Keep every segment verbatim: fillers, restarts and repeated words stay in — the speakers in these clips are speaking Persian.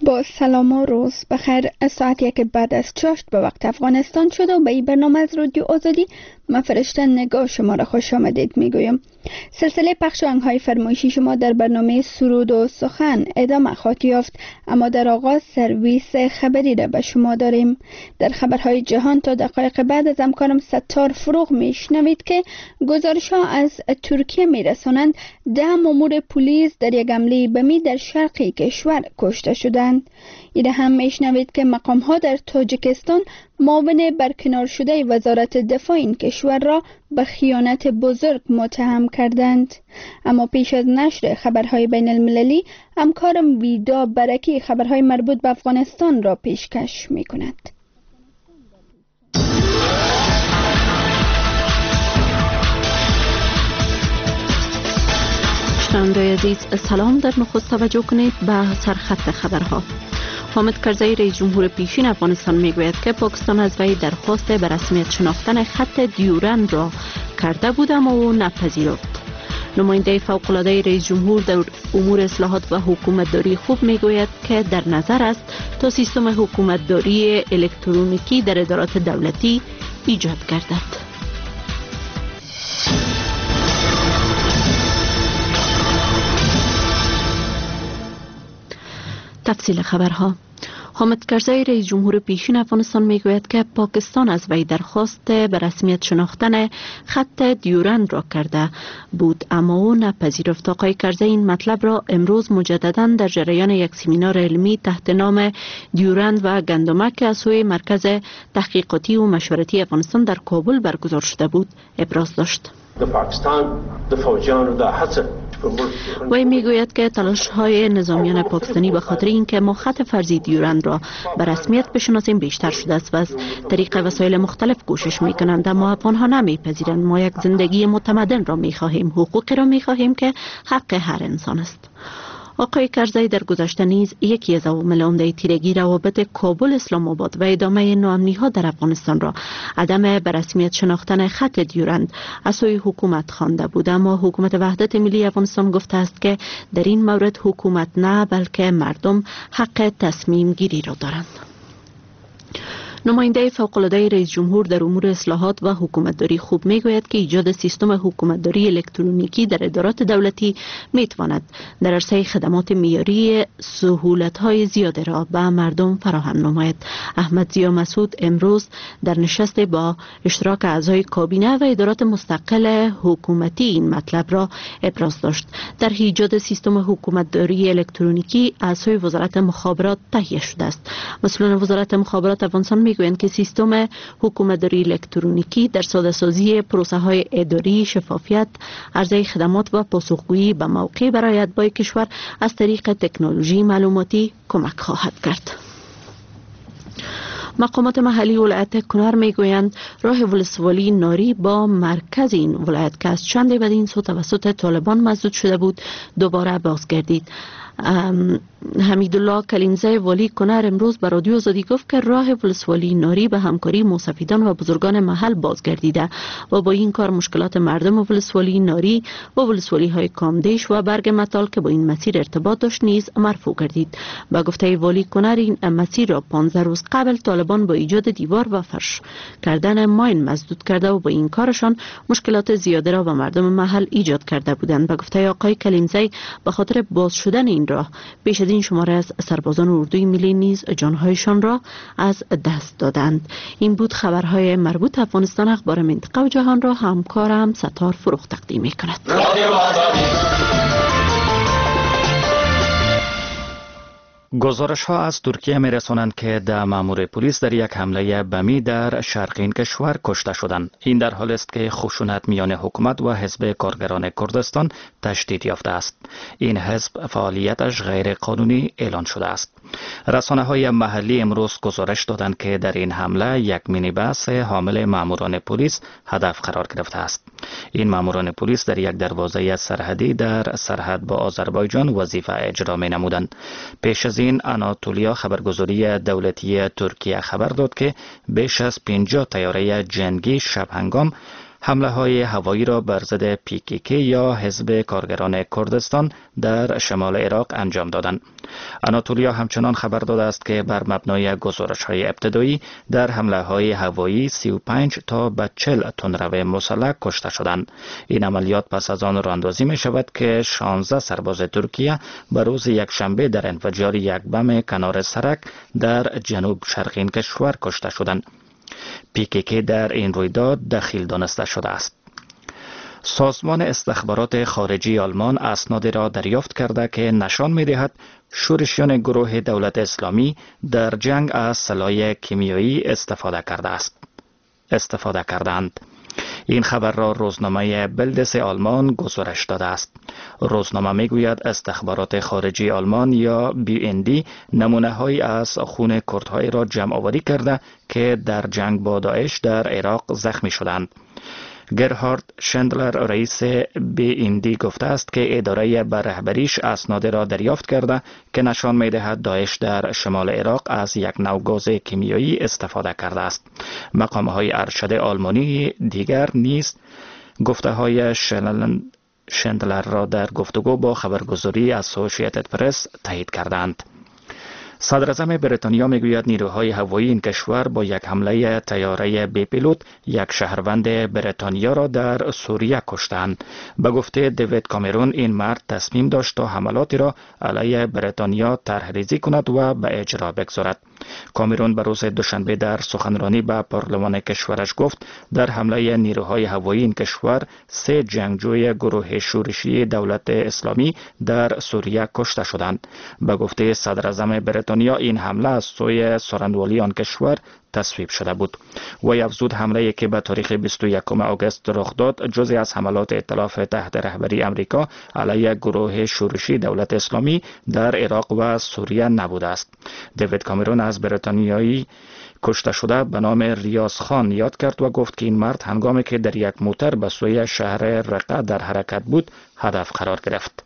با سلام و روز بخیر. از ساعت یک بعد از چاشت به وقت افغانستان شد و به این برنامه از رادیو آزادی من فرشته نگاه شما را خوش آمدید میگویم. سلسله پخش آهنگ‌های فرمایشی شما در برنامه سرود و سخن ادامه خواهد یافت، اما در آغاز سرویس خبری را به شما داریم. در خبرهای جهان تا دقایق بعد از همکارم ستار فروغ میشنوید که گزارش‌ها از ترکیه میرسانند ده مأمور پلیس در یک حمله بمی در شرقی کشور کشته شدند. ایده هم میشنوید که مقام‌ها در تاجیکستان معاون برکنار شده وزارت دفاع این کشور را به خیانت بزرگ متهم کردند. اما پیش از نشر خبرهای بین المللی، همکارم ویدا برکی خبرهای مربوط به افغانستان را پیشکش می کند. شنوندگان عزیز سلام. در نخست توجه کنید به سرخط خبرها. حامد کرزی رئیس جمهور پیشین افغانستان میگوید که پاکستان از وی درخواست به رسمیت شناختن خط دیورند را کرده بود اما او نپذیرفت. نماینده فوق‌العاده رئیس جمهور در امور اصلاحات و حکومتداری خوب میگوید که در نظر است تا سیستم حکومتداری الکترونیکی در ادارات دولتی ایجاد گردد. تفصیل خبرها. حامد کرزی رئیس جمهور پیشین افغانستان میگوید که پاکستان از وی درخواست به رسمیت شناختن خط دیورند را کرده بود اما او نپذیرفت. آقای کرزی این مطلب را امروز مجددا در جریان یک سمینار علمی تحت نام دیورند و گندمک از سوی مرکز تحقیقاتی و مشورتی افغانستان در کابل برگزار شده بود ابراز داشت. وی میگوید که تلاش های نظامیان پاکستانی به خاطر اینکه ما خط فرضی دیورند را به رسمیت بشناسیم بیشتر شده است و از طریق وسایل مختلف کوشش میکنند، اما افغانها نمیپذیرند. ما یک زندگی متمدن را میخواهیم، حقوقی را میخواهیم که حق هر انسان است. آقای کرزی در گذشته نیز یکی از عوامل عمده تیرگی روابط کابل اسلام آباد و ادامه ناامنی ها در افغانستان را عدم به رسمیت شناختن خط دیورند از سوی حکومت خوانده بود، اما حکومت وحدت ملی افغانستان گفته است که در این مورد حکومت نه بلکه مردم حق تصمیم گیری را دارند. نماینده فوق‌العاده رئیس جمهور در امور اصلاحات و حکومتداری خوب میگوید که ایجاد سیستم حکومتداری الکترونیکی در ادارات دولتی میتواند در عرصه خدمات معیاری سهولت‌های زیاده را به مردم فراهم نماید. احمد ضیا مسعود امروز در نشست با اشتراک اعضای کابینه و ادارات مستقل حکومتی این مطلب را ابراز داشت. در ایجاد سیستم حکومتداری الکترونیکی از سوی وزارت مخابرات تهیه شده است. مسئولان وزارت مخابرات افغانستان میگویند که سیستم حکومتداری الکترونیکی در ساده سازی پروسه های اداری، شفافیت، عرضه خدمات و پاسخگویی به موقع برای اتباع کشور از طریق تکنولوژی معلوماتی کمک خواهد کرد. مقامات محلی ولایت کنر میگویند راه ولسوالی ناری با مرکز این ولایت که از چند بدین سو توسط طالبان مسدود شده بود دوباره بازگردید. حمیدالله کلیمزی والی کنر امروز به رادیو آزادی گفت که راه ولسوالی ناری به همکاری موسفیدان و بزرگان محل بازگردیده و با این کار مشکلات مردم ولسوالی ناری و ولسوالی های کامدیش و برگ متال که با این مسیر ارتباط داشت نیز مرفوع گردید. با گفته والی کنر این مسیر را پانزده روز قبل طالبان با ایجاد دیوار و فرش کردن ماین مسدود کرده و با این کارشان مشکلات زیاده را به مردم محل ایجاد کرده بودند. با گفته آقای کلیمزی به خاطر باز شدن این راه پیش از این شماره از سربازان اردوی ملی نیز جانهایشان را از دست دادند. این بود خبرهای مربوط افغانستان. اخبار منطقه و جهان را همکارم ستار فروغ تقدیم می کند. گزارش ها از ترکیه می رسانند که ده مأمور پلیس در یک حمله بمی در شرق این کشور کشته شدند. این در حالی است که خشونت میان حکومت و حزب کارگران کردستان تشدید یافته است. این حزب فعالیتش غیر قانونی اعلان شده است. رسانه های محلی امروز گزارش دادند که در این حمله یک مینیبس حامل مأموران پلیس هدف قرار گرفته است. این مأموران پلیس در یک دروازه سرحدی در سرحد با آذربایجان وظیفه اجرا می نمودند. پیش از این آناتولیا خبرگزاری دولتی ترکیه خبر داد که بیش از پنجاه طیاره جنگی شب هنگام حمله های هوایی را بر ضد پی کی کی یا حزب کارگران کردستان در شمال عراق انجام دادند. آناتولیا همچنان خبر داده است که بر مبنای گزارش های ابتدایی در حمله های هوایی سی و پنج تا به چهل تندرو مسلح کشته شدند. این عملیات پس از آن راندازی می شود که شانزده سرباز ترکیه بر روز یک شنبه در انفجار یک بم کنار سرک در جنوب شرقی کشور کشته شدند. پی کی کی در این رویداد دخیل دانسته شده است. سازمان استخبارات خارجی آلمان اسنادی را دریافت کرده که نشان می‌دهد شورشیان گروه دولت اسلامی در جنگ از سلاح کیمیایی استفاده کرده است. استفاده کردند. این خبر را روزنامه بلدس آلمان گزارش داده است. روزنامه میگوید استخبارات خارجی آلمان یا بی ان دی نمونه های از خون کردهای را جمع آوری کرده که در جنگ با داعش در عراق زخمی شدند. گرهارد شندلر رئیس بی ان دی گفته است که اداره بر رهبریش اسناد را دریافت کرده که نشان می‌دهد داعش در شمال عراق از یک نوع گاز کیمیایی استفاده کرده است. مقام‌های ارشد آلمانی دیگر نیز گفته‌های شندلر را در گفتگو با خبرگزاری اسوسییتد پرس تایید کردند. صدر اعظم بریتانیا میگوید نیروهای هوایی این کشور با یک حمله طیاره بی پیلوت یک شهروند بریتانیا را در سوریه کشتند. به گفته دیوید کامرون این مرد تصمیم داشت تا حملاتی را علیه بریتانیا طرح‌ریزی کند و به اجرا بگذارد. کامرون به روز دوشنبه در سخنرانی به پارلمان کشورش گفت در حمله نیروهای هوایی این کشور سه جنگجوی گروه شورشی دولت اسلامی در سوریه کشته شدند. به گفته صدر اعظم بریتانیا این حمله از سوی سخنوالی آن کشور تصویب شده بود. وی افزود حمله که به تاریخ بیست و یکم آگوست رخ داد جزئی از حملات ائتلاف تحت رهبری امریکا علیه گروه شورشی دولت اسلامی در عراق و سوریه نبوده است. دیوید کامرون از بریتانیایی کشته شده به نام ریاض خان یاد کرد و گفت که این مرد هنگامی که در یک موتر به سوی شهر رقه در حرکت بود هدف قرار گرفت.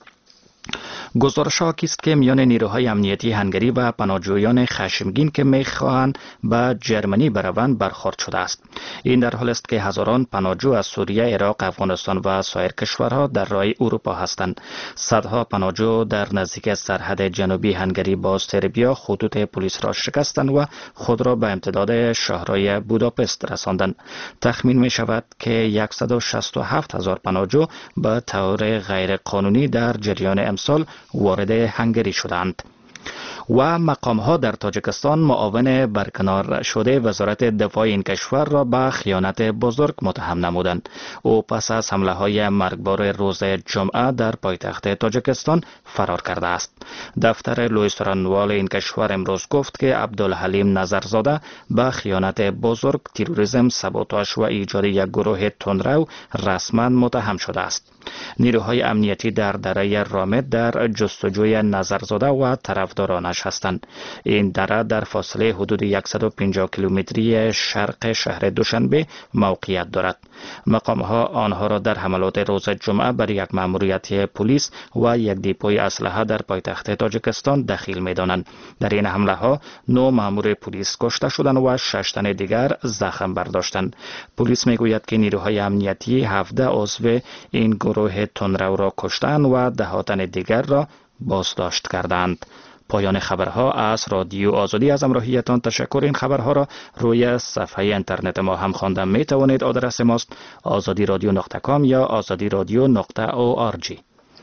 گزارش ها است که میان نیروهای امنیتی هنگری و پناهجویان خشمگین که میخواهند به جرمنی بروند برخورد شده است. این در حال است که هزاران پناهجو از سوریه، عراق، افغانستان و سایر کشورها در راه اروپا هستند. صدها پناهجو در نزدیک سرحد جنوبی هنگری با سربیا خطوط پلیس را شکستند و خود را به امتداد شهرهای بوداپست رساندند. تخمین می شود که صد و شصت و هفت هزار پناهجو به طور غیر قانونی در جریان امسال وارد هنگری شدند. و مقام ها در تاجیکستان معاون برکنار شده وزارت دفاع این کشور را به خیانت بزرگ متهم نمودند. او پس از حمله های مرگبار روز جمعه در پایتخت تاجیکستان فرار کرده است. دفتر لویسترانوال این کشور امروز گفت که عبدالحلیم نظرزاده به خیانت بزرگ، تروریسم، سابوتاژ و ایجاد یک گروه تندرو رسما متهم شده است. نیروهای امنیتی در دره رامد در جستجوی نظرزاده و طرفدارانش هستند. این دره در فاصله حدود صد و پنجاه کیلومتری شرق شهر دوشنبه موقعیت دارد. مقام‌ها آنها را در حملات روز جمعه بر یک مأموریت پلیس و یک دیپوی اسلحه در پایتخت تاجیکستان دخیل می‌دانند. در این حمله‌ها نه مأمور پلیس کشته شدند و شش تن دیگر زخم برداشتند. پلیس میگوید که نیروهای امنیتی هفده عضو این گروه تندرو را کشتند و ده تن دیگر را بازداشت کردند. پایان خبرها از رادیو آزادی. از همراهیتان تشکر. این خبرها را روی صفحه اینترنت ما هم خواندن می توانید. آدرس ماست آزادی رادیو نقطه کام یا آزادی رادیو نقطه او آر جی.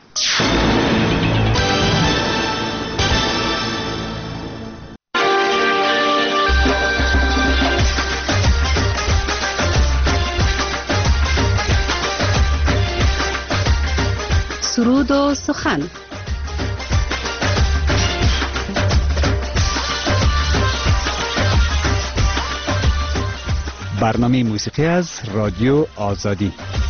سرود و سخن. برنامه موسیقی از رادیو آزادی.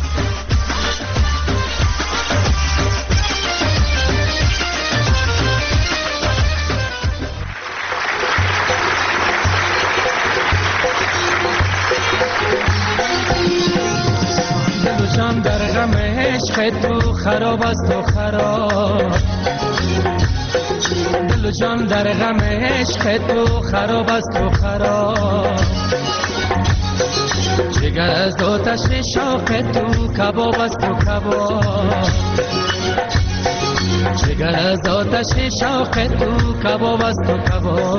دلشان در غم عشق تو خراب است و خراب، دلشان در غم عشق تو خراب است و خراب. جگر از آتش شوق تو کباب است و کباب جگر از آتش شوق تو کباب است و کباب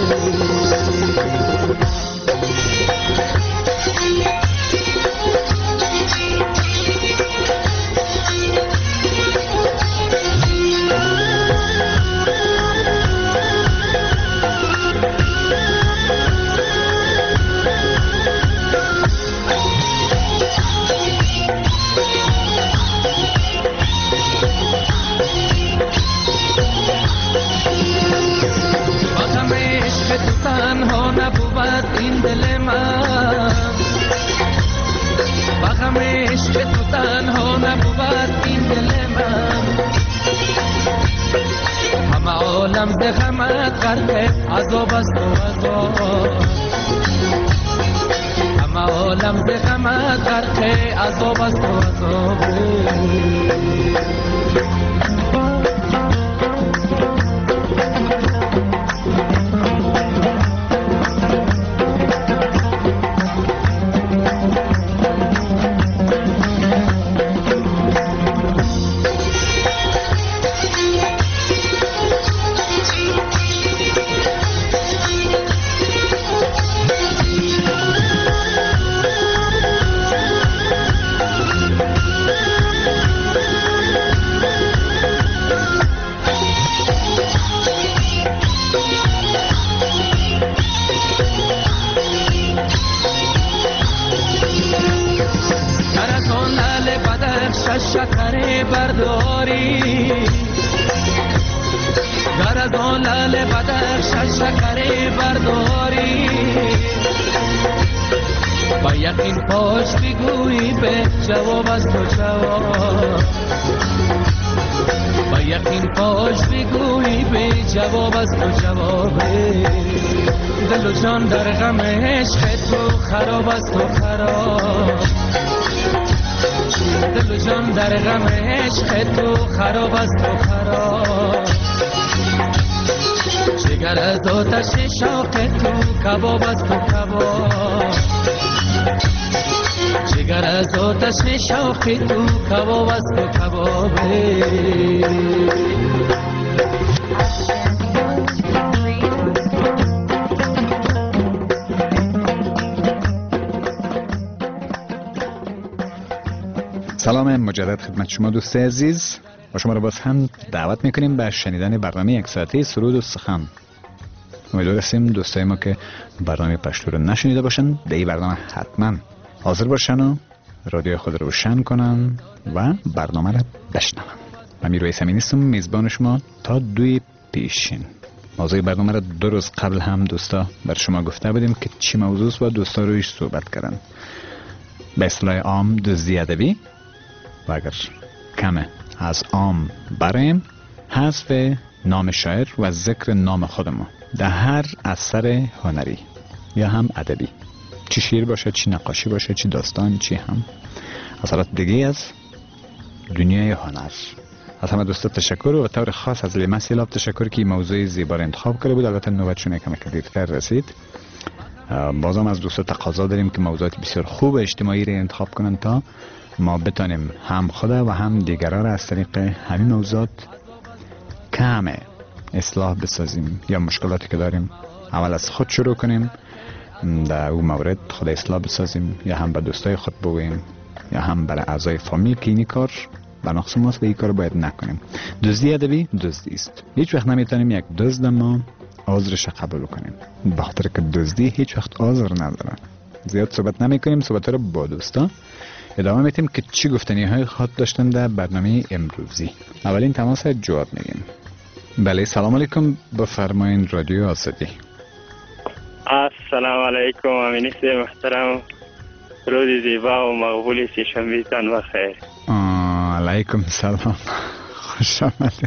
تنها نبود این دل من بغم عشق تو تنها نبود این دل من همه عالم ز غمت غرق عذاب است و عذاب همه عالم ز غمت غرق عذاب است و عذاب شکر برداری گر از آن لعل بدخش شکر برداری با یقین پاش بگویی به جواب از تو جواب با یقین پاش بگویی به جواب از تو جواب دل و جان در غم عشق تو خراب از تو خراب دل و جان در غم عشق تو خراب است تو خراب جگر از آتش شوق تو کباب است تو کباب جگر از آتش شوق تو کباب است تو کباب سلام مجدد خدمت شما دوست عزیز و شما را باز هم دعوت میکنیم به شنیدن برنامه یک ساعته سرود و سخن. امیدوار هستیم دوستای ما که برنامه پشتو رو نشنیده باشن در این برنامه حتما حاضر باشن و رادیو خود رو روشن کنن و برنامه رو بشنون. من میروی سمین هستم، میزبان شما تا دوی پیشین. موضوع برنامه رو دو روز قبل هم دوستا بر شما گفته بودیم که چی موضوع است و دوستا رویش صحبت کردن. به اصطلاح عام دزدی ادبی و اگر کمه از عام برایم حذف نام شاعر و ذکر نام خودمون در هر اثر هنری یا هم ادبی، چی شعر باشه، چی نقاشی باشه، چی داستان، چی هم اثرات دیگه از دنیای هنر. از همه دوستا تشکر و طور خاص از لیما سیلاب تشکر که موضوع زیبا را انتخاب کرده بود. البته نوبتشون یکم دیرتر رسید. بازم از دوستا تقاضا داریم که موضوعات بسیار خوب اجتماعی را انتخاب کنن تا ما بتانیم هم خدا و هم دیگران را از طریق همین موضوعات کم اصلاح بسازیم یا مشکلاتی که داریم اول از خود شروع کنیم در اون مورد خود اصلاح بسازیم یا هم به دوستای خود بگوییم یا هم برای اعضای فامیل که اینی کار بناخص ماست و این کار باید نکنیم. دزدی ادبی دزدی است. هیچ وقت نمیتونیم یک دزد ما عذرش قبول کنیم، به خاطر که دزدی هیچ وقت عذر نداره. زیاد صحبت نمیکنیم، صحبت رو با دوستا ادامه میدیم که چی گفتنی های خود داشتن در برنامه امروزی. اولین تماس جواب میگیم. بله سلام علیکم، بفرمایید رادیو آزادی. السلام علیکم امینیست محترم، روز زیبا و مقبول سه‌شنبه‌تان بخیر. علیکم سلام، خوش آمدید.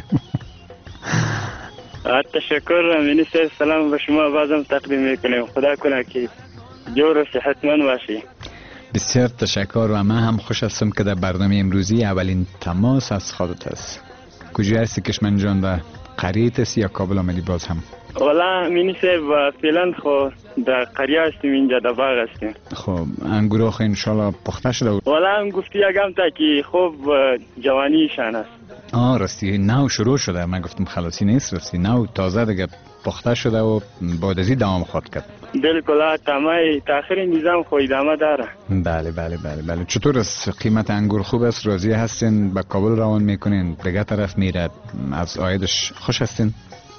تشکر امینیست، سلام به شما بازم تقدیم میکنیم. خدا کنه که جور و صحتمند باشی. بسیار تشکر و من هم خوش هستم که در برنامه امروزی اولین تماس از خودت است. کجا هستی کشمن جان و قریه است یا کابل آمدی باز هم؟ والا مینی صاحب فعلا خو در قریه هستیم، اینجا در باغ هستیم. خب انگور خو انشالله پخته شده؟ والا هم گفتی اگم تا که خوب جوانیشان است. آه راستی نو شروع شده، من گفتم خلاصی نیست، راستی نو تازه دیگه پخته شده و بعد از این دوام خود کرد. بالکل تمام تاخیر نظام خو ادامه داره. بله بله بله بله. چطور است قیمت انگور خوب است؟ راضی هستین؟ به کابل روان میکنین؟ دیگه طرف میره؟ از عایدش خوش هستین؟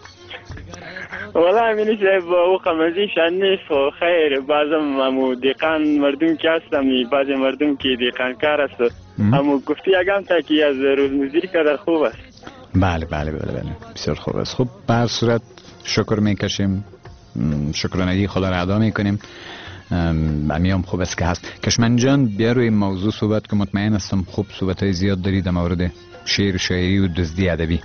والا مینی صاحب او قمزیشان نیست و خیر بعضم امو دیقان مردم که هستم، بعضی مردم که دیقان کار است، امو گفتی اگم تا که از روزمزدی کدر خوب است. بله بله بله بله بسیار خوب است. خب به هر صورت شکر میکشیم، شکرانگی خدا را ادا میکنیم. امیام خوب است که هست. کشمن جان بیا روی موضوع صحبت که مطمئن هستم خوب صحبت های زیاد داری در مورد شعر شاعری و دزدی ادبی.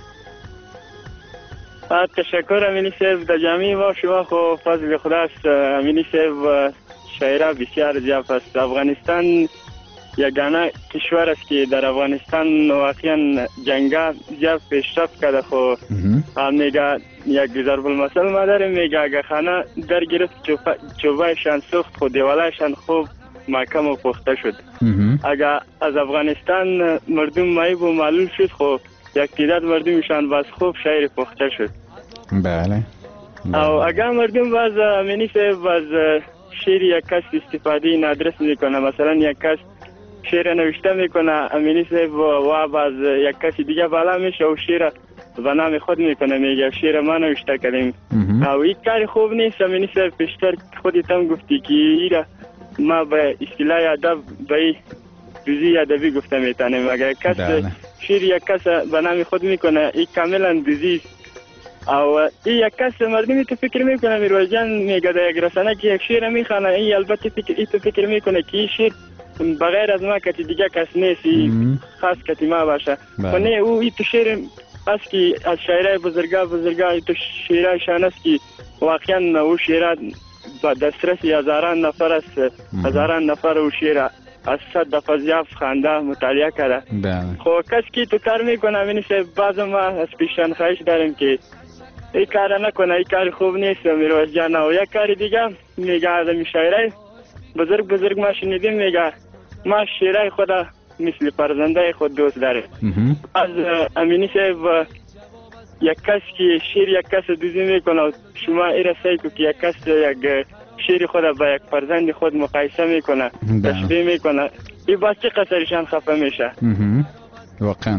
تشکر امینی صاحب، در جمعی ما شما خو فضل خدا است. امینی صاحب شاعره بسیار زیاد است. افغانستان یگانه کشور است که در افغانستان واقعا جنگا زیاد پیشرفت کرده. خو میگه یک ضرب المثل ما داریم، میگه اگه خانه در گرفت چوبایشان سوخت خود دیوالایشان خوب محکم و پخته شد. اگه از افغانستان مردم مایب و معلول شد خو یک تعداد مردمشان باز خوب شاعر پخته شد. بله. او اگر مردم باز امینی صاحب باز شعر یک کس استفاده نادرست میکنه، مثلا یک کس شعر نوشته میکنه امینی صاحب و باز یک کسی دیگه بالا میشه و شعر به نام خود میکنه، میگه شعر ما نوشته کردیم. او این کار خوب نیست امینی صاحب. پیشتر خودت هم گفتی که ایره ما به اصطلاح ادب به دوزی ادبی گفته میتونیم. اگر کس شعر یک کس به نام خود میکنه این کاملا دوزی است. او این یک کس مردمی تو فکر میکنه میروز جان میگه در یک رسانه که یک شعر میخوانه، این البته فکر ای تو فکر میکنه که این شعر بغیر از ما کسی دیگه کس نیست، خاص کسی ما باشه. و نه او این تو شعر است که از شاعرای بزرگا بزرگا ای تو شعرایشان است که واقعا او شعرات با دسترسی هزاران نفر است، هزاران نفر او شعر از صد دفعه زیاد خانده مطالعه کرده. خب کسی که تو کار میکنه امینی صاحب بعض ما از پیشان خواهش داریم که این کار نکنه، این کار خوب نیست میروز جان. و یک کار دیگه میگه آدمی شاعرای بزرگ بزرگ ما شنیدیم میگه ما شعرهای خدا مثل فرزنده خود دوست داره. از امینی صاحب یک کس که شعر یک کس دوزی میکنه شما ایره سعی که یک کس یک شعر خود با یک فرزند خود مقایسه میکنه، تشبیه میکنه، این باز چه قصرشان خفه میشه واقعا.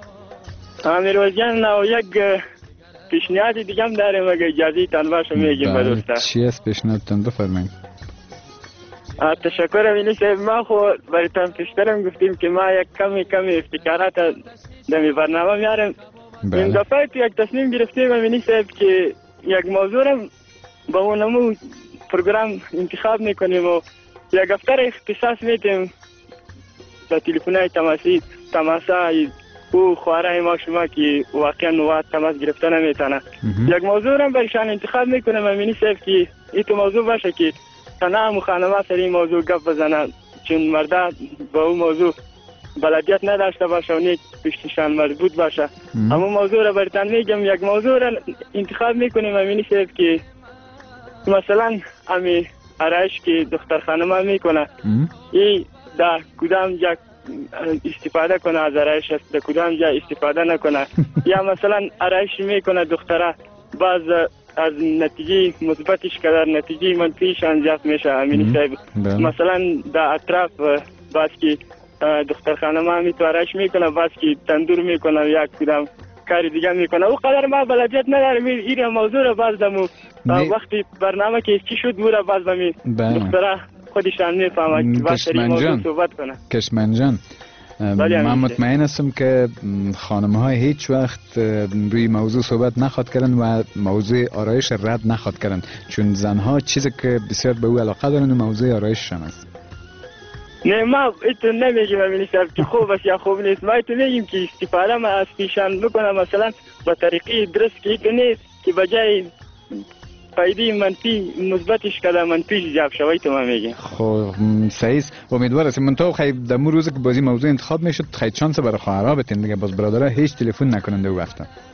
میروز جان و یک پیشنهاد دیگه هم داریم اگه اجازه تان باشه میگیم به دوستا. چی است پیشنهادتان؟ بفرمایید. تشکر امینی صاحب. ما خو برایتان پیشترم گفتیم که ما یک کمی کمی افتکارات در برنامه میاریم. این دفعه یک تصمیم گرفتیم امینی صاحب که یک موضوع را با اونمو پروگرام انتخاب میکنیم و یک هفته را اختصاص میتیم به تلفن‌های تماسی تماسا او خواره ما شما که واقعا وقت تماس گرفته نمیتونه. یک موضوع را برشان انتخاب میکنیم امینی صاحب که این تو موضوع باشه که تنها خانم‌ها سر این موضوع گپ بزنن، چون مردا با اون موضوع بلدیت نداشته باشه و نیک پیششان مربوط باشه. اما موضوع را برتان میگم، یک موضوع را انتخاب میکنیم امینی صاحب که مثلا امی آرایش که دختر خانم‌ها میکنه این در کدام جا استفاده کنه از آرایش است، در کدام جا استفاده نکنه. یا مثلا آرایش میکنه دختره باز از نتیجه مثبتش کدر نتیجه منفیش انجام میشه امینی صاحب. مثلا در اطراف باز که دختر خانم‌ها میتوارش میکنه، باز که تندور میکنه یا کدام کاری دیگه میکنه. او قدر ما بلدیت نداریم این موضوع را باز دمو وقتی برنامه که چی شد بوده باز دمی دختره خودشان میفهمه که باز سری موضوع صحبت کنه. کشمن جان من مطمئن هستم که خانم های هیچ وقت روی موضوع صحبت نخواد کردن و موضوع آرایش رد نخواد کردن، چون زنها چیزی که بسیار به او علاقه دارن و موضوع آرایششان است. نه ما ایتو نمیگیم امینی صاحب که خوب است یا خوب نیست، ما ایتو میگیم که استفاده ما از پیشان بکنم مثلا با طریقی درست که ایتو نیست که بجای فایده منفی مثبتش کده منفیش جاب شوی تو ما میگیم. خب صحیح، امیدوار هستم. من تو خیلی دمو روز که بازی موضوع انتخاب میشد خیلی شانس برای خواهرها بتین دیگه باز برادرها هیچ تلفن نکنند او وقتا.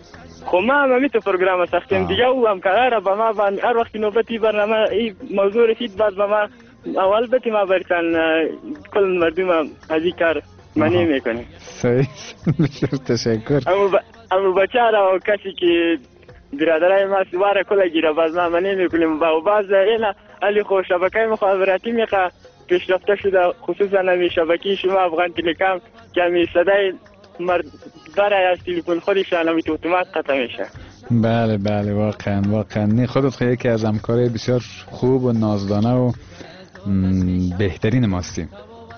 خب ما هم همین تو پروگرام ساختیم دیگه، او هم قراره به ما بند هر وقت نوبتی برنامه این موضوع رسید بعد به ما اول بتی ما برسن کل مردم هم از این کار منی میکنیم. صحیح، بسیار تشکر. اما بچه را و کسی که برادرای ما سواره کل گیره باز ما منی میکنیم و باز اینا علی خو شبکه مخابراتی میخواه پیشرفته شده، خصوصا نمی شبکه شما افغان تلکام که همی صدای مرد برای از تلفن خودشان همی تو اتومات قطع میشه. بله بله واقعا واقعا نی خودت خیلی که از همکار بسیار خوب و نازدانه و بهترین ماستیم.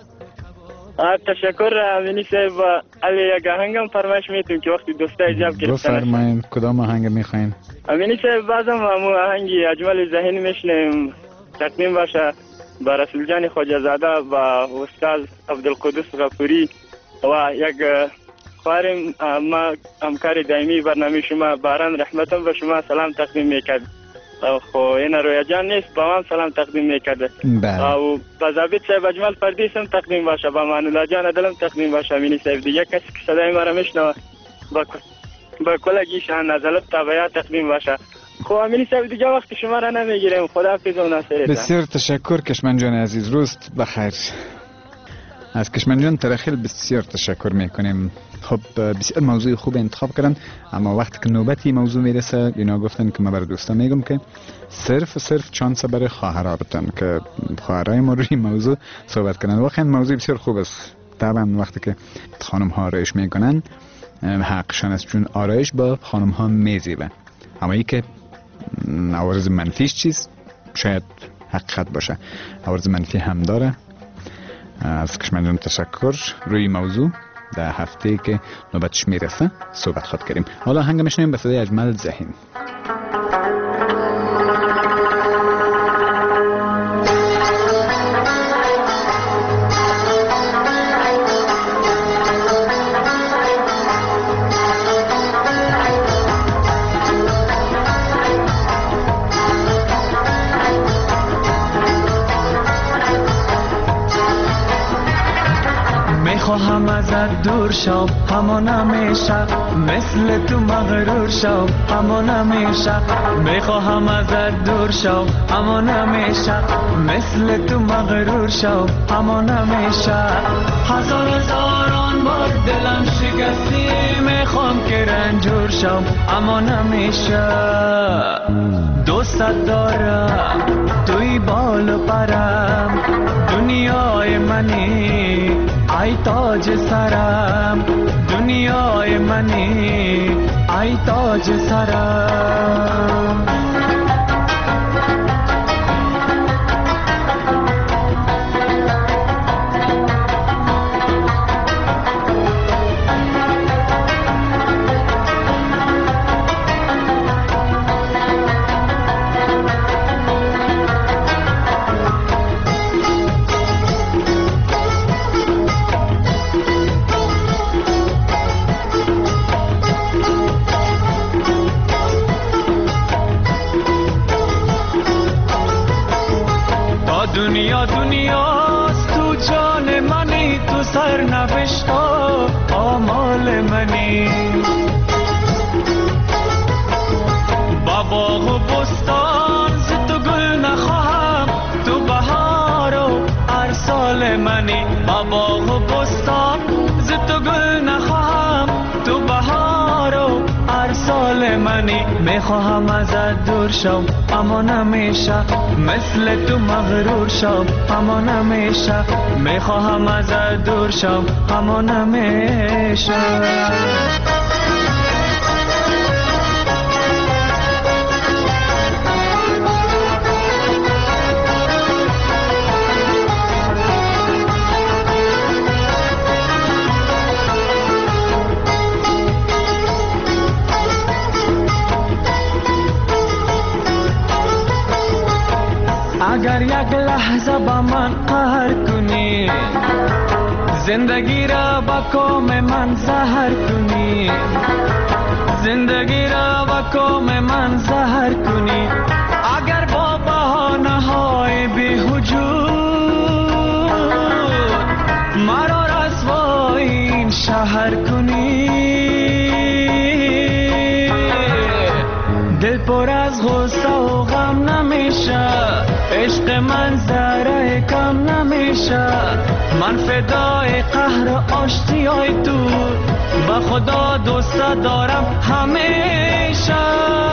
تشکر امینی صاحب. و علی یک آهنگم فرمایش میتونیم که وقتی دوستای جمع گرفتن. بفرمایید کدام آهنگ میخواین؟ امینی صاحب بازم همون آهنگی اجمل ذهنی میشنیم تقدیم باشه با رسول جان خواجه زاده و استاد عبدالقدوس غفوری و یک خواهرم ما همکار دائمی برنامه شما باران رحمتم و شما سلام تقدیم میکرد. خو این رویا جان نیست با هم سلام تقدیم میکرده و با ضابط صاحب اجمل پردیس هم تقدیم باشه، با مانولا جان دلم تقدیم باشه. امینی صاحب دیگه کسی که صدای ما را میشنوه با با کلگیشان نزلت تابعیات تقدیم باشه. خب امینی صاحب دیگه وقت شما را نمیگیریم. خداحافظ و ناصرتان. بسیار تشکر کشمن جان عزیز، روست بخیر. از کشمن جان ترخیل بسیار تشکر میکنیم. خب بسیار موضوع خوب انتخاب کردن، اما وقتی که نوبتی موضوع میرسه اینا گفتن که من برای دوستا میگم که صرف صرف چانس برای خواهرها بتن که خواهرای ما روی موضوع صحبت کنن. واقعا موضوع بسیار خوب است. طبعا وقتی که خانم ها آرایش میکنن حقشان است، چون آرایش با خانم ها میزیبه، اما ای که عوارض منفیش چیز شاید حقیقت باشه، عوارض منفی هم داره. از کشمن تشکر. روی موضوع در هفته که نوبتش میرسه صحبت خود کردیم. حالا هنگ میشنیم به صدای اجمل ذهین. خواهم ازت دور شو همان همیشه، مثل تو مغرور شو همان همیشه. میخواهم ازت دور شو همان همیشه، مثل تو مغرور شو همان همیشه. هزار هزاران بار دلم شکستی، میخوام که رنجور شو همان همیشه. دوستت دارم توی بال و پرم، دنیای منی ای تاج سرم، دنیای منی ای تاج سرم. دنیا دنیاست تو جان منی، تو سرنوشت آمال منی. با باغ و بستان ز تو گل نخواهم، تو بهار و هر سال منی. با باغ و بستان ز تو گل نخواهم، تو بهار و هر سال منی. میخواهم ازت دور شو اما نمیشه، مثل تو مغرور شو اما نمیشه. میخواهم ازت دور شو اما نمیشه. اگر یک لحظه با من قهر کنی، زندگی را با کام من زهر کنی، زندگی را با کام من زهر کنی. اگر با بهانه های بی‌وجود مرا رسوای این شهر کنی، پر از غصه و غم نمیشه، عشق من ذره کم نمیشه. من فدای قهر آشتیای تو، به خدا دوست دارم همیشه.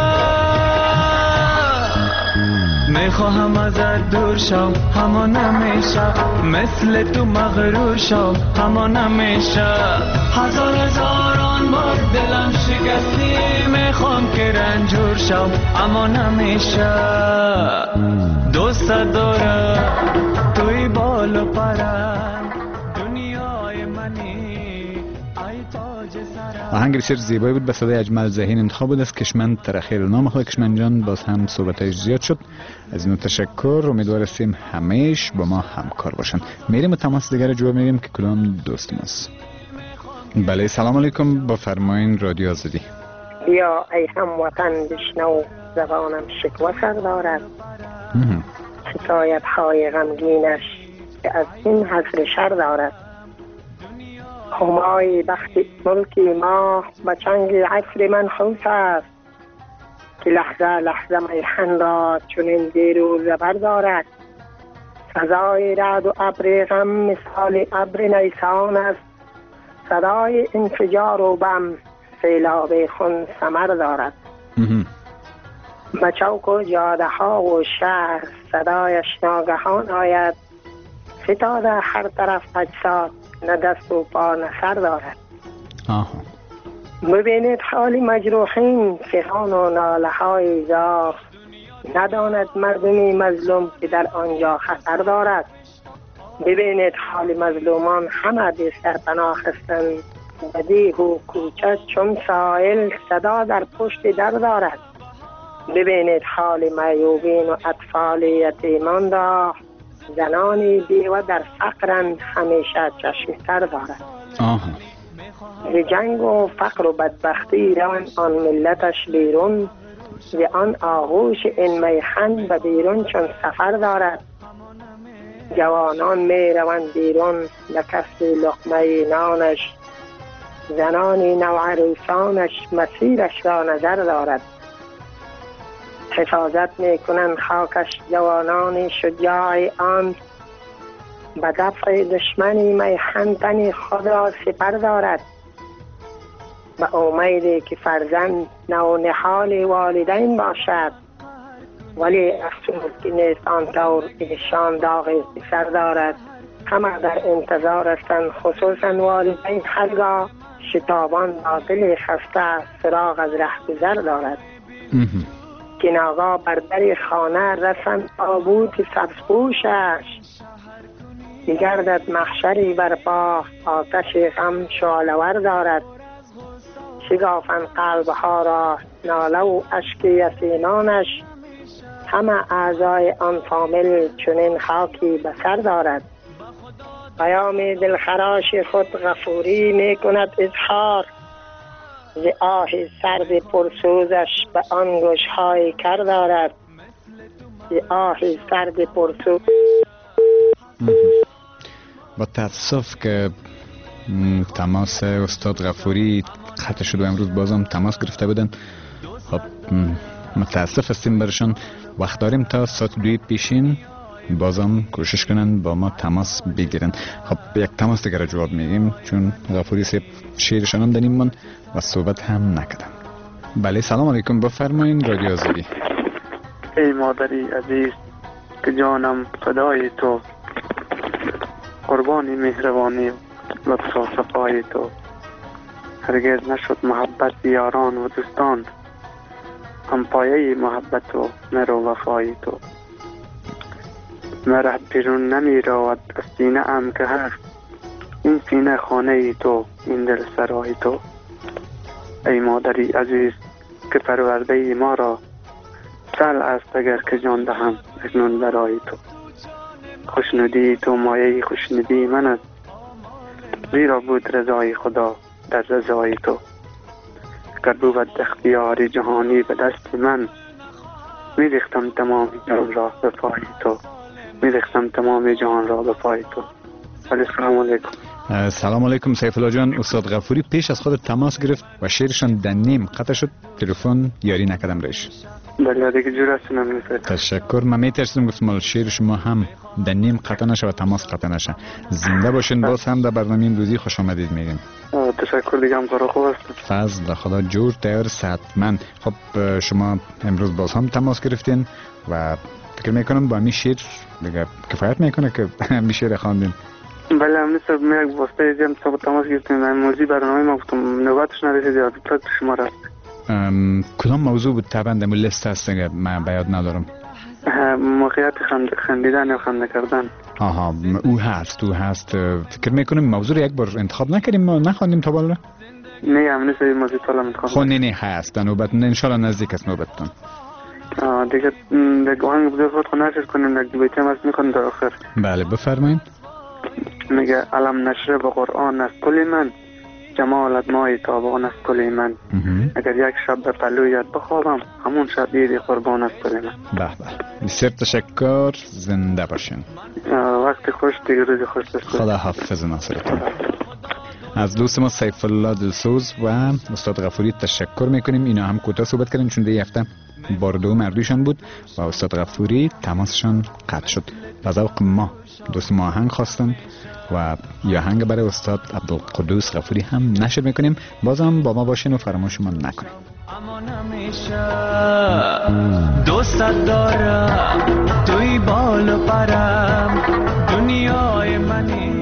میخواهم ازت دور شم اما نمیشه، مثل تو مغرور شم اما نمیشه. هزار هزاران بار دلم شکستی، میخوام که رنجور شم اما نمیشه. دوست دارم توی بال و پرم، دنیای منی ای تاج سرم. آهنگ بسیار زیبایی بود، به صدای اجمل ذهین انتخاب بود از کشمن. ترخیر نام خود کشمن جان، باز هم صحبتش زیاد شد، از اینو تشکر. امید هستیم همیش با ما همکار باشن. میریم و تماس دیگر جواب میگیم که کلام دوست ماست. بله سلام علیکم، با فرماین رادیو آزادی. یا ای هموطن بشنو زبانم شکوه سر دارد، حکایت های غمگینش که از این حسر شر دارد. همای بخت ملکی ما به چنگ عصر من خوص است، که لحظه لحظه میهن را چنین دیر و زبر دارد. سزای رعد و ابر غم مثال ابر نیسان است، صدای انفجار و بم سیلاب خون ثمر دارد. به چوک و جاده ها و شهر صدایش ناگهان آید، فتاده هر طرف اجساد نه دست و پا نه سر دارد. آها. ببینید حال مجروحین، فغان و ناله های زار، نداند مردمی مظلوم که در آنجا خطر دارد. ببینید حال مظلومان همه بی سرپناه هستند، بدیه و کوچه چون سایل صدا در پشت در دارد. ببینید حال معیوبین و اطفال یتیمان را، زنانی بیوه در فقرند همیشه چشم تر دارد. آها. ز جنگ و فقر و بدبختی روان آن ملتش بیرون، ز آن آغوش این میخند به بیرون چون سفر دارد. جوانان می روند بیرون به کسب لقمه نانش، زنانی نوعروسانش مسیرش را نظر دارد. حفاظت می کنند خاکش جوانان شجاع آن، به دفع دشمنی میهن خود را سپر دارد. به امیدی که فرزند نونهال والدین باشد، ولی افسوس که نیست آن طور ایشان داغ سر دارد. همه در انتظار هستند خصوصا والدین، هرگاه شتابان با دل خسته سراغ از رهگذر دارد. که ناگاه بر در خانه رسند تابوت سبزپوشش، گردد محشری برپا آتش غم شعله‌ور دارد. شگافن قلبها را ناله و اشک یتیمانش، همه اعضای آن فامیل چنین خاکی به سر دارد. پیام دلخراش خود غفوری می کند اظهار، ز آه سرد پرسوزش به آن گوشهای کر دارد. ز آه سرد پرسوز. با تاسف که تماس استاد غفوری قطع شد و امروز بازم تماس گرفته بودن. خب متاسف هستیم برشان. وقت داریم تا ساعت دوی پیشین بازم کوشش کنن با ما تماس بگیرن. خب یک تماس دیگر جواب میگیم، چون غفوری سیب شیرشان هم دنیم من و صحبت هم نکردم. بله سلام علیکم، بفرمایین رادیو آزادی. ای مادری عزیز که جانم فدای تو، قربانی مهربانی لطف و صفای تو. هرگز نشد محبت یاران و دوستان، هم پایه محبت و مهر و وفای تو. مره بیرون نمی رود از سینه ام که هست، این سینه خانه ای تو، این دل سرای تو. ای مادری عزیز که پرورده ما را، سل است اگر که جان دهم اکنون برای تو. خوشنودی تو مایه خوشنودی من است، زیرا بود رضای خدا در رضای تو. گر بود اختیار جهانی به دست من، می ریختم تمام جان را به پای تو. می ریختم تمام جهان را به پای تو. السلام علیکم. سلام علیکم سیف الله جان. استاد غفوری پیش از خود تماس گرفت و شعرشان در نیم قطع شد، تلفن یاری نکردم روش. بله دیگه جور هستون امین صاحب. تشکر. من میترسیدم گفتم شعر شما هم در نیم قطع نشه و تماس قطع نشه. زنده باشین. باز هم در برنامه امروزی خوش آمدید میگم. تشکر دیگه، هم کارا خوب است. فضل خدا جور تیار صحتمند. خب شما امروز باز هم تماس گرفتین و فکر میکنم با همین شعر دیگه کفایت میکنه که همین شعر خواندین. بله امین صاحب، من یک واسطه دیدم صاحب تماس گرفتیم در موضوع برنامه ما، گفتم نوبتش نرسید یا تا شما رفت. کدام موضوع بود؟ طبعا در لیست هست که من به یاد ندارم. موقعیت خند... خندیدن یا خنده کردن. آها او هست او هست فکر میکنم موضوع یک بار انتخاب نکردیم ما نخواندیم تا بالا. نه امین صاحب موضوع تا الان انتخاب. خب نه نه هست در نوبت ان شاء الله نزدیک است نوبتتون. آه دیگه دیگه آهنگ بزرگ خود خود نشد کنیم دیگه بیتیم هست میکنم در آخر. بله بفرمایید. میگه علم نشره به قرآن است کلی من، جمالت مای تابان است کلی من. اگر یک شب به پلویت بخوابم همون شب دیدی قربان است کلی من. به به بسیار تشکر. زنده باشین. وقت خوش دیگه، روز خوش داشته. خدا حافظ ناصرتون. از دوست ما سیف الله دلسوز و استاد غفوری تشکر میکنیم. اینا هم کوتاه صحبت کردن چون دیگه هفته بار دوم اردوشان بود و استاد غفوری تماسشان قطع شد. و ذوق ما دوست ما آهنگ خواستن و یا آهنگ برای استاد عبدالقدوس غفوری هم نشر میکنیم. بازم با ما باشین و فراموش ما نکنیم. اما نمیشه دوستت دارم، توی بال و پرم دنیای منی.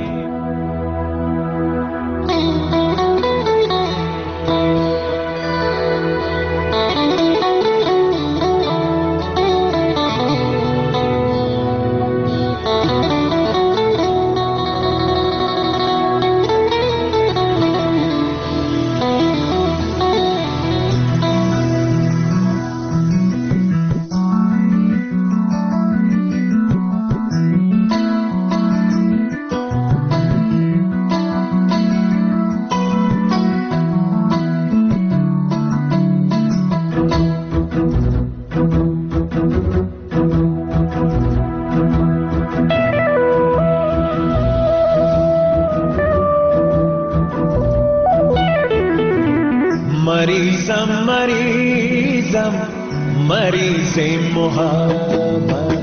مریضم مریضم مریض محبت،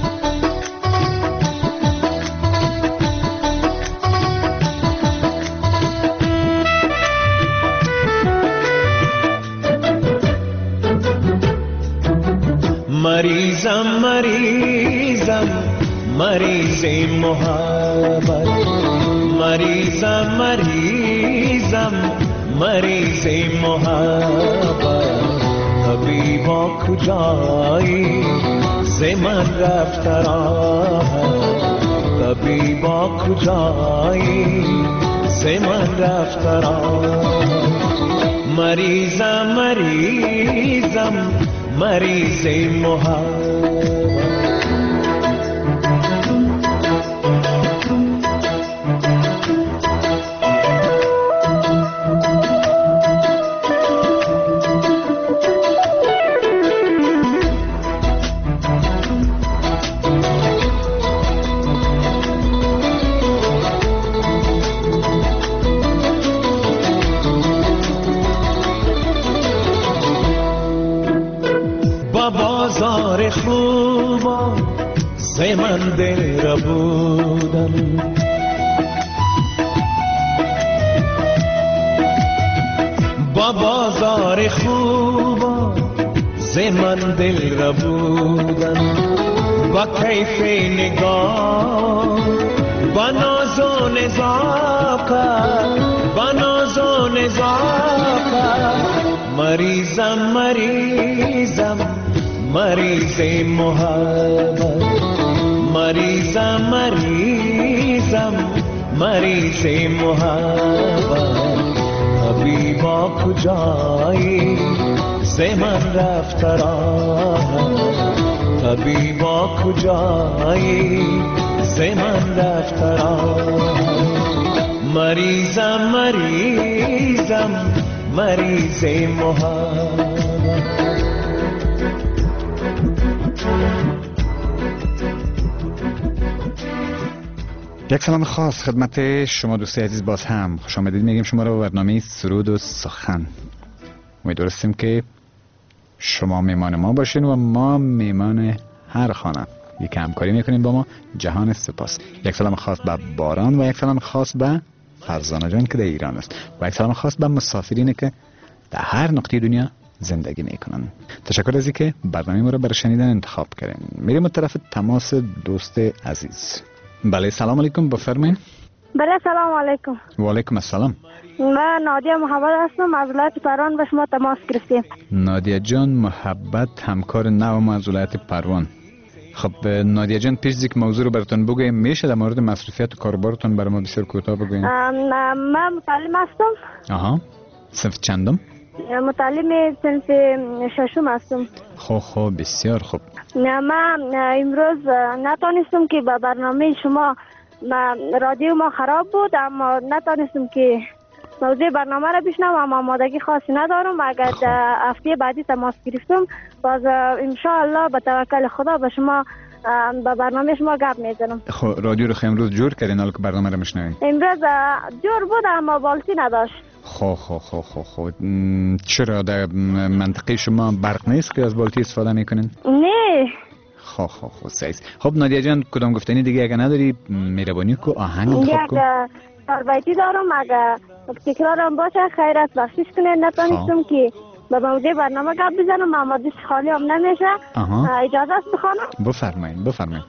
مریضم مریضم مریض محبت، مریضم مریضم مریض محبت. طبیبا کجایی ز من رفت راحت، طبیبا کجایی ز من رفت راحت. مریضم مریضم مریض محبت. بازار خوبا ز من دل ربودم، با بازار خوبا ز من دل ربودم. با کیف نگاه با ناز و نزاکت، با ناز و نزاکت. مریضم مریضم مریض محبت، مریضم مریضم مریض محبت. طبیبا کجایی ز من رفت راحت، طبیبا کجایی ز من رفت راحت. مریضم مریضم مریض محبت. یک سلام خاص خدمت شما دوستی عزیز باز هم خوش آمدید میگیم شما را به برنامه سرود و سخن. امیدوار هستیم که شما میمان ما باشین و ما میمان هر خانه. یک همکاری میکنیم با ما. جهان سپاس. یک سلام خاص به باران و یک سلام خاص به فرزانه جان که در ایران است و یک سلام خاص به مسافرین که در هر نقطه دنیا زندگی میکنن. تشکر از اینکه برنامه ما را برای شنیدن انتخاب کردین. میریم به طرف تماس دوست عزیز. بله سلام علیکم بفرمایید. بله سلام علیکم. و علیکم السلام. من نادیه محبت هستم از ولایت پروان. به شما تماس گرفتیم. نادیه جان محبت همکار نو ما از ولایت پروان. خب نادیه جان پیش از اینکه موضوع رو براتون بگویم میشه در مورد مصرفیت و کاربارتون برای ما بسیار کوتاه بگوین؟ من متعلم هستم. آها. صنف چندم؟ متعلم صنف ششم هستم. خب خب بسیار خوب. من امروز نتونستم که به برنامه شما رادیو ما خراب بود اما نتونستم که موضوع برنامه را بشنوم اما آمادگی خاصی ندارم. اگر هفته بعدی تماس گرفتم باز انشاءالله به توکل خدا به شما به برنامه شما گپ میزنم. خب رادیو رو خیلی امروز جور کردین حالا که برنامه رو میشنوین؟ امروز جور بود اما بالتی نداشت. خب خب خب خب خب چرا در منطقه شما برق نیست که از بالتی استفاده میکنین؟ نه. خب خب خب سعیز. خب نادیه جان کدام گفتنی دیگه اگه نداری مهربانی کو آهنگ انتخاب کن. کاربایتی دارم اگه تکرارم باشه خیر است بخشش کنین. نتونستم که به موضوع برنامه گپ بزنم اما دست خالی هم نمیشه. اجازه است بخونم؟ بفرمایید بفرمایید.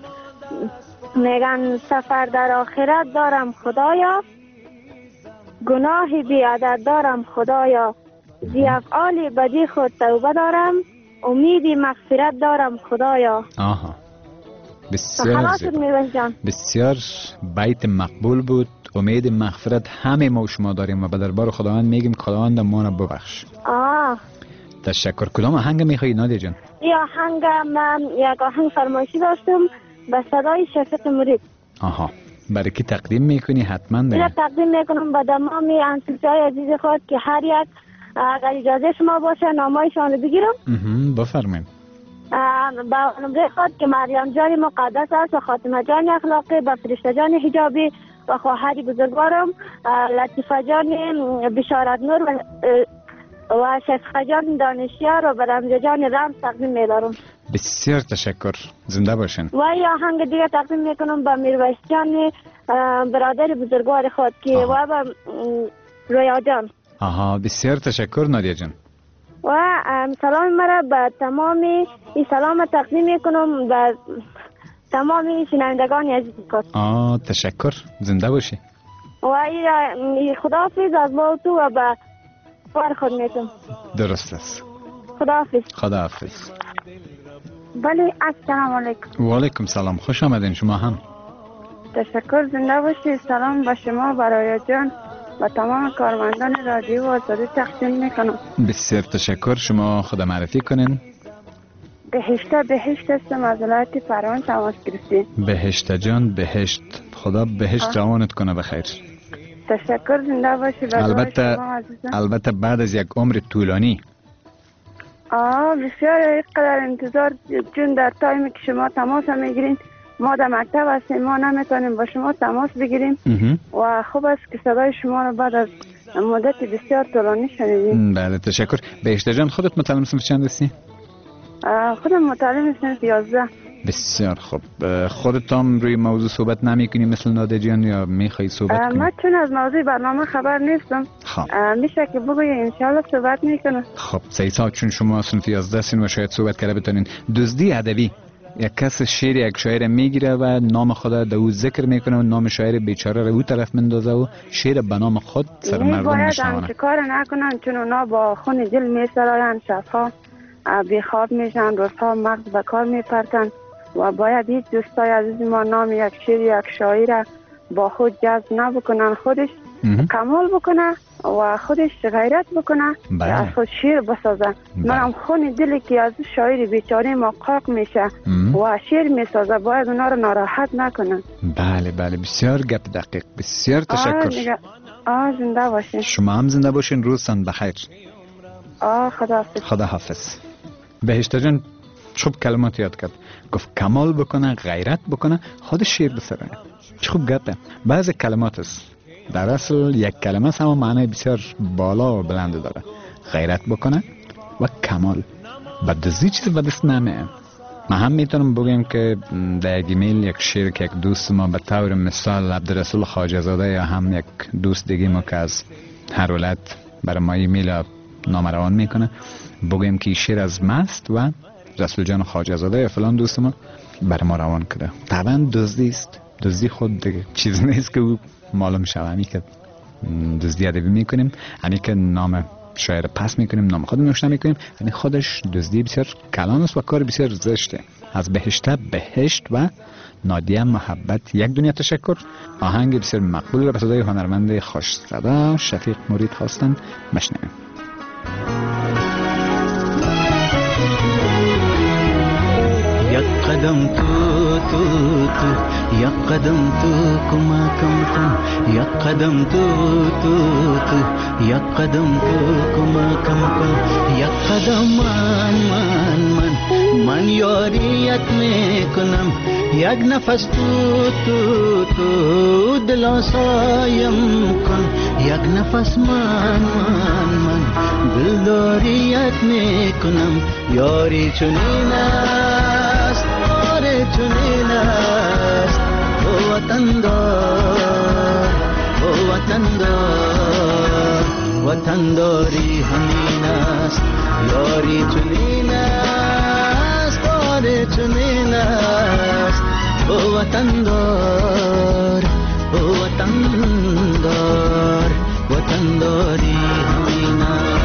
میگن سفر در آخرت دارم خدایا، گناه بیعدد دارم خدایا، زی افعال بدی خود توبه دارم، امیدی مغفرت دارم خدایا. آها بسیار زیبا. بسیار بیت مقبول بود. امید مغفرت همه ما و شما داریم و به دربار خداوند میگیم خداوند ما را ببخش. آه تشکر. کدام آهنگ میخوایی نادیه جان؟ این آهنگ من یک آهنگ فرمایشی داشتم به صدای شفیق مرید. آها برای کی تقدیم میکنی؟ حتما دیگه تقدیم میکنم به تمام انسوچای عزیز خود که هر یک اگر اجازه شما باشه نامایشان رو بگیرم. بفرمایید. با نمره خود که مریم جان مقدس است و خاتمه جان اخلاقی، به فرشته جان حجابی و خواهر بزرگوارم لطیفه جان بشارت نور و و شفقه جان دانشیار و برمزه جان رمز تقدیم میدارم. بسیار تشکر. زنده باشین. و یه آهنگ دیگه تقدیم میکنم به میرویس جان برادر بزرگوار خود که و به رویا جان. آها بسیار تشکر نادیه جان. و سلام مرا به تمام این سلام تقدیم میکنم به تمام شنوندگان عزیز خود. آه تشکر. زنده باشی. و این خداحافظ از ما تو و به بار خود میتونم. درست است. خداحافظ. خداحافظ. بله السلام علیکم. و علیکم سلام. خوش آمدین شما هم. تشکر. زنده باشی. سلام به شما برای جان و تمام کارمندان رادیو آزادی تقدیم میکنم. بسیار تشکر. شما خدا معرفی کنین. بهشت بهشت هستم از ولایت پروان تماس گرفتیم. بهشت جان بهشت. خدا بهشت روانت کنه بخیر. تشکر. زنده باشی. البته البته بعد از یک عمر طولانی. آه بسیار اینقدر انتظار چون در تایمی که شما تماس میگیرین ما در مکتب هستیم ما نمیتونیم با شما تماس بگیریم و خوب است که صدای شما رو بعد از مدت بسیار طولانی شنیدیم. بله تشکر. بهشت جان خودت متعلم صنف چند هستی؟ خودم متعلم صنف یازده. بسیار خوب. خودت هم روی موضوع صحبت نمی کنی مثل نادیه جان یا میخوای صحبت کنی؟ من چون از موضوع برنامه خبر نیستم. خب میشه که بگوی انشالله صحبت میکنم. خب سیسا چون شما صنف یازده سین و شاید صحبت کرده بتونین. دزدی ادبی. یک کس شعر یک شاعر میگیره و نام خدا در او ذکر میکنه و نام شاعر بیچاره رو او طرف مندازه و شعر به نام خود سر مردم میشنونه. باید کار نکنن چون اونا با خون دل میسراین، شبها بیخواب میشن، روزها مغز به کار میپرتن و باید هیچ دوستای عزیز ما نام یک شعر یک شاعر با خود جذب نبکنن، خودش کمال بکنه و خودش غیرت بکنه از خود شعر بسازه. منم خون دلی که از شاعر بیچاره ما قاق میشه و شعر میسازه باید اونا رو ناراحت نکنن. بله بله بسیار گپ دقیق. بسیار تشکر. آه زنده باشین. شما هم زنده باشین. روزتان بخیر. آه خداحافظ. خداحافظ. بهشت جان خوب کلمات یاد کرد، گفت کمال بکنه، غیرت بکنه، خود شیر بسره. چه خوب گپه. بعضی کلمات است در اصل یک کلمه است اما معنی بسیار بالا و بلند داره. غیرت بکنه و کمال. بعد دزدی چیز به دست نمیه. ما هم میتونم بگم که در یک ایمیل یک شعر که یک دوست ما به طور مثال عبدالرسول خواجه زاده یا هم یک دوست دیگه ما که از هر ولایت برای ما ایمیل نامه روان میکنه، بگیم که شعر از مست و رسول جان خواجه زاده یا فلان دوست ما برای ما روان کرده. طبعا دزدی است. دزدی خود دیگه چیز نیست که او معلوم شود. همی که دزدی ادبی میکنیم، همی که نام شاعر پس میکنیم، نام خود نوشته میکنیم، یعنی خودش دزدی بسیار کلان است و کار بسیار زشته. از بهشت بهشت و نادیه محبت یک دنیا تشکر. آهنگ بسیار مقبول را به صدای هنرمند خوش صدا شفیق مرید خواستند. مشنویم. یک قدم تو تو تو، یک قدم تو کما کم کم، یک قدم تو تو تو، یک قدم تو کما کم کم، یک قدم من من من من یاریت میکنم، یک نفس تو تو تو دل آسایم کن، یک نفس من من من دلداریت میکنم. یاری چنین است، یاری چنین است، او وطندار، او وطندار، وطنداری همین است. یاری چنین است، یاری چنین است، او وطندار، او وطندار، وطنداری همین است.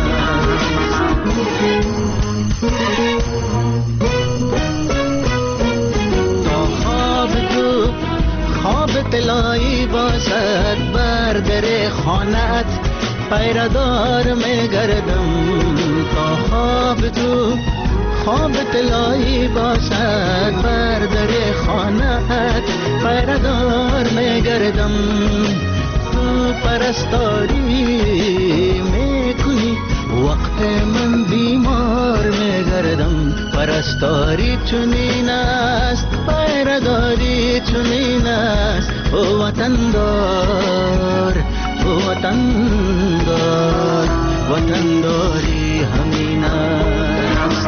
تا خواب تو خواب طلایی باشد، بر در خانت پیردار میگردم. تا خواب تو خواب طلایی باشد، بر در خانت پیردار میگردم. تو پرستاری میکنی، وقت من بیمار میگردم. پرستاری چنین است، پیرداری چنین است، او وطندار، او وطندار، وطنداری همین است.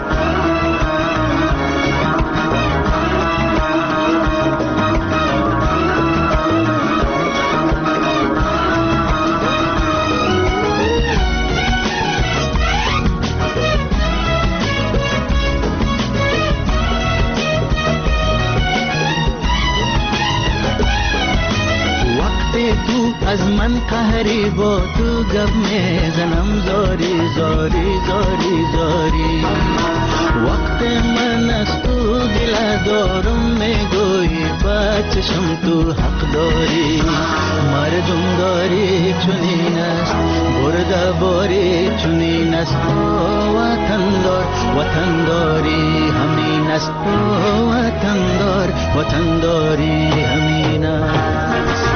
تو از من قهری با تو گپ میزنم، زاری زاری زاری زاری. وقت من از تو دل دارم میگویی، بچشم تو حق داری. مردم داری چنین است، برده باری چنین است. وطندار، وطنداری همین است. وطندار، وطنداری همین است.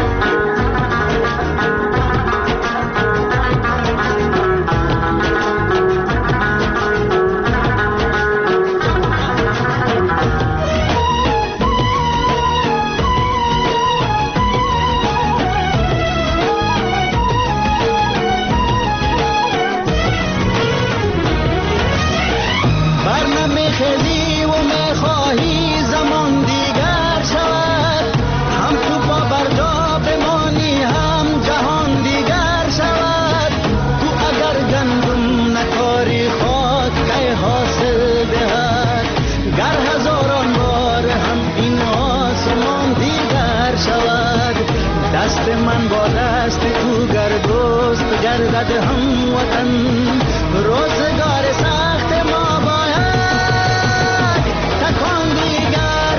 من با دست تو گردوست گردد هم وطن. روزگار سخت ما باید تکان دیگر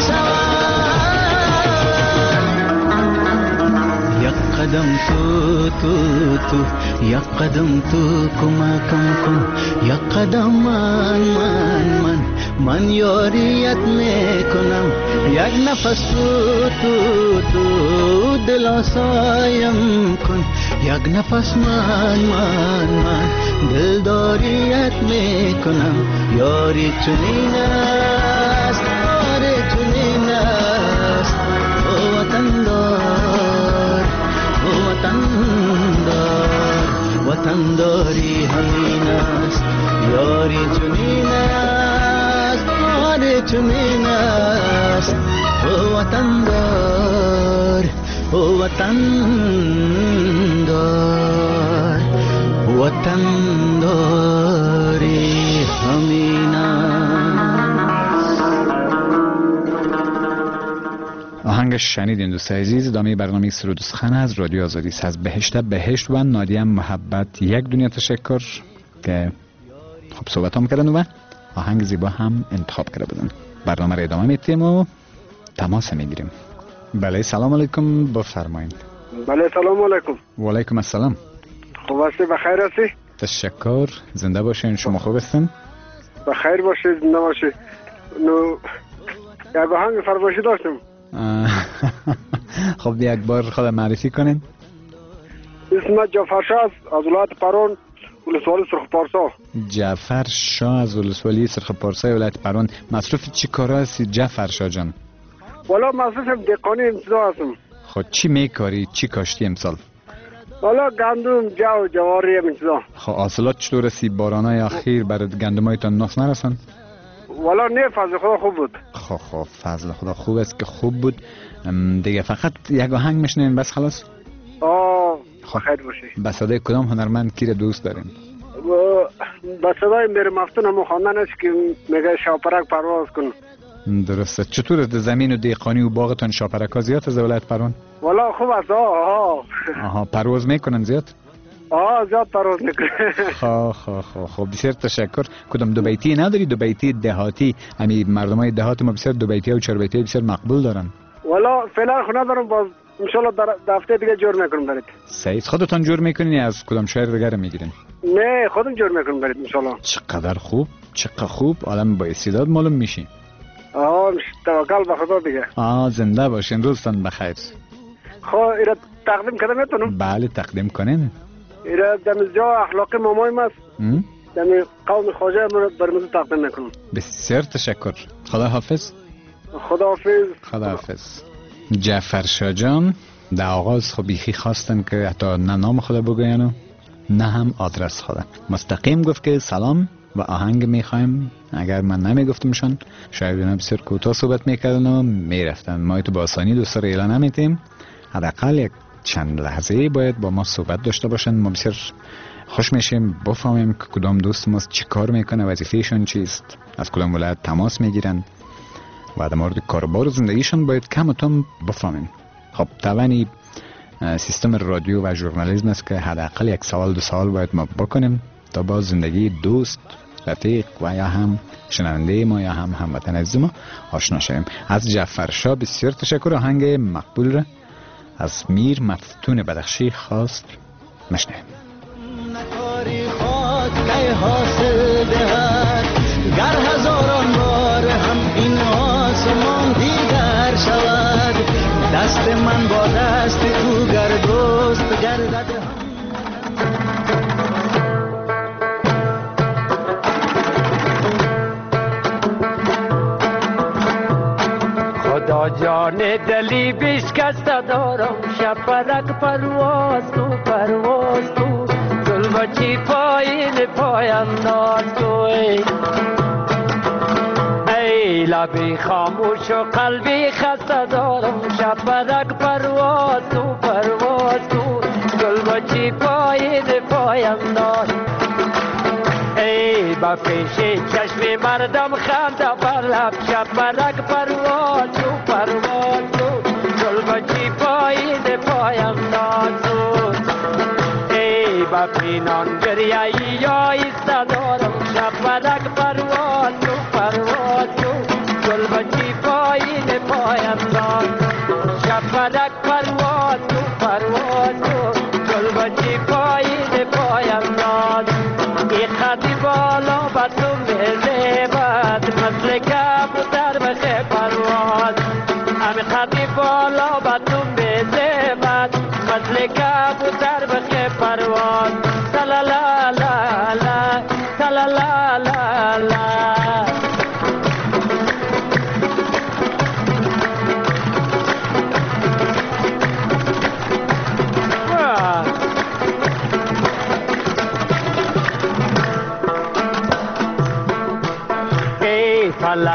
شود. یک قدم تو تو تو، یک قدم تو کما کم کن، یک قدم من من من من یاریت میکنم. یک نفس تو تو تو دل آسایم کن، یک نفس من من من دلداریت میکنم یاری چنین است یاری چنین است او وطن دار او وطن دار وطن داری همین است یاری چنین است یاری چنین است او وطن دار او وطن دار وطن داری همین آهنگش شنیدین دوست عزیز. ادامه برنامه سرود و سخن از رادیو آزادی است. از بهشت بهشت و نادیه محبت یک دنیا تشکر که خب صحبت هم کردن و آهنگ زیبا هم انتخاب کرده بودن. برنامه را ادامه میتیم و تماس میگیریم. بله سلام علیکم بفرمایید. بله سلام علیکم. و علیکم السلام. خوب هستی؟ بخیر هستی؟ تشکر. زنده باشین. شما خوب هستین؟ بخیر باشید. زنده باشید. نو یک آهنگ فرمایشی داشتم. خب یک بار خود معرفی کنین. اسم جعفر شاه از ولایت پران ولسوالی سرخ پارسا. جعفر شاه از ولسوالی سرخ پارسا ولایت پران. مصروف چی کار هستی جعفر شاه جان؟ والا مصروف دهقانی امتدا هستم. خب چی میکاری؟ چی کاشتی امسال؟ والا گندم جو جواری امتدا. خب حاصلات چطور هستی؟ بارانای اخیر برای گندمایتان نقص نرسن؟ والا نه فضل خدا خوب بود. خب خب فضل خدا خوب است که خوب بود. دیگه فقط یک آهنگ میشنین بس خلاص؟ آه خیر باشی. به صدای کدام هنرمند کی را دوست دارین؟ به صدای میر مفتون هم خواندن است که میگه شاپرک پرواز کن. درسته. چطور است زمین و دیقانی و باغتان شاپرک ها زیاد از ولایت پران؟ والا خوب است. آها آها پرواز میکنن زیاد؟ آه زیاد پرواز میکنه. خب خب خب خب بسیار تشکر. کدام دو بیتی نداری؟ دو بیتی دهاتی. همین مردمای دهات ما بسیار دو بیتی و چهار بیتی بسیار مقبول دارن. والا فعلا خونه دارم باز ان شاء الله در هفته دیگه جور میکنم برات. صحیح. خودتون جور میکنین یا از کدام شهر دیگه میگیرین؟ نه خودم جور میکنم برات ان شاء الله. چقدر خوب چقدر خوب. عالم با استعداد معلوم میشی. آه توکل به خدا دیگه. آه زنده باشین. روزتان بخیر. خب ایرا تقدیم کنم میتونم؟ بله تقدیم کنین. ایرا دم جا اخلاقی مامای ماست. دم قوم خواجه برمزو تقدیم میکنم. بسیار تشکر. خدا حافظ. خدا حافظ. خدا حافظ. جعفر شاه جان در آغاز خب بیخی خواستن که حتی نه نام خدا بگوین و نه هم آدرس خدا. مستقیم گفت که سلام و آهنگ میخوایم. اگر من نمیگفتمشان شاید اینا بسیار کوتاه صحبت میکردن و میرفتن. ما تو با آسانی دوست را اعلان نمیتیم. حداقل یک چند لحظه باید با ما صحبت داشته باشن. ما بسیار خوش میشیم بفهمیم که کدام دوست ما چی کار میکنه، وظیفهشون چیست، از کدام ولایت تماس میگیرن و در مورد کاربار زندگیشون باید کم و کم بفهمیم. خب طبعا سیستم رادیو و ژورنالیسم است که حداقل یک سوال دو سوال باید ما بکنیم تا با زندگی دوست، رفیق و یا هم شنونده ما یا هم هموطن عزیز ما آشنا شویم. از جعفر شاه بسیار تشکر. آهنگ مقبول را از میر مفتون بدخشی خواست مشنویم. گر هزاران بار هم این آسمان دیگر شود، دست من با دست تو گر دوست گردد خدا جان دلی بشکسته دارم، شپرک پرواز تو پرواز تو، گلبچی پایین پاینداز تو، ای لبی خاموش و قلبی خسته دارم، شپرک پرواز تو پرواز تو، گلبچی پایین پاینداز، ای با پیش چشم مردم خنده بر لب، شپرک پرواز تو پرواز تو، گلبچی پایین پاینداز تو، ای با پینان گریه یا ایسته دارم، شپرک پرواز تو پرواز تو، گلبچی پایین پاینداز، شپرک پرواز تو پرواز تو، گلبچی پایین پاینداز، ای خطی بالا با تو میزیبد، مثل کبوتر بخی پرواز، امی خطی بالا با تو میزیبد، مثل کبوتر بخی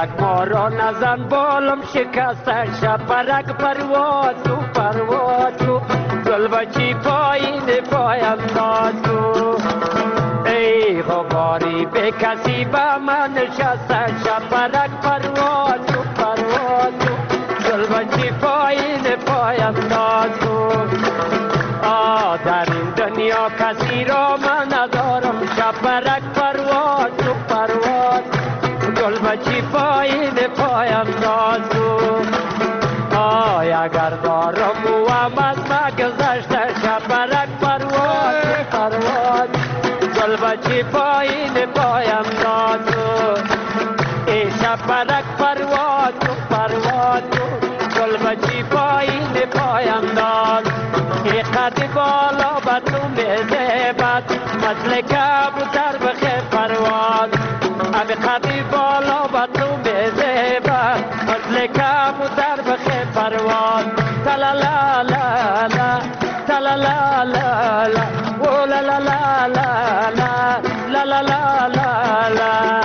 یک ما را نزن بالم شکسته شپرک پرواز و پرواز و گل بچی پایین پایم نازو ای غباری به کسی به من نشسته شپرک پرواز و پرواز و گل بچی پایین پایم نازو آه در این دنیا کسی را من ندارم شپرک پرواز و پرواز گل بچی پایین پایم نازو آی اگر دارم و هم از ما گذشته شپرک پرواز و پرواز گل بچی پایین پایم نازو ای شپرک پرواز و پرواز گل بچی پایین پایم ناز ای قد بالا به تو میزیبد مثل کبوتر بخیر پرواز ابی قدی بالا با تو میزیبد مثل کبوتر بخیر پرواز تلا لا لا لا تلا لا لا لا او لا لا لا لا لا لا لا لا لا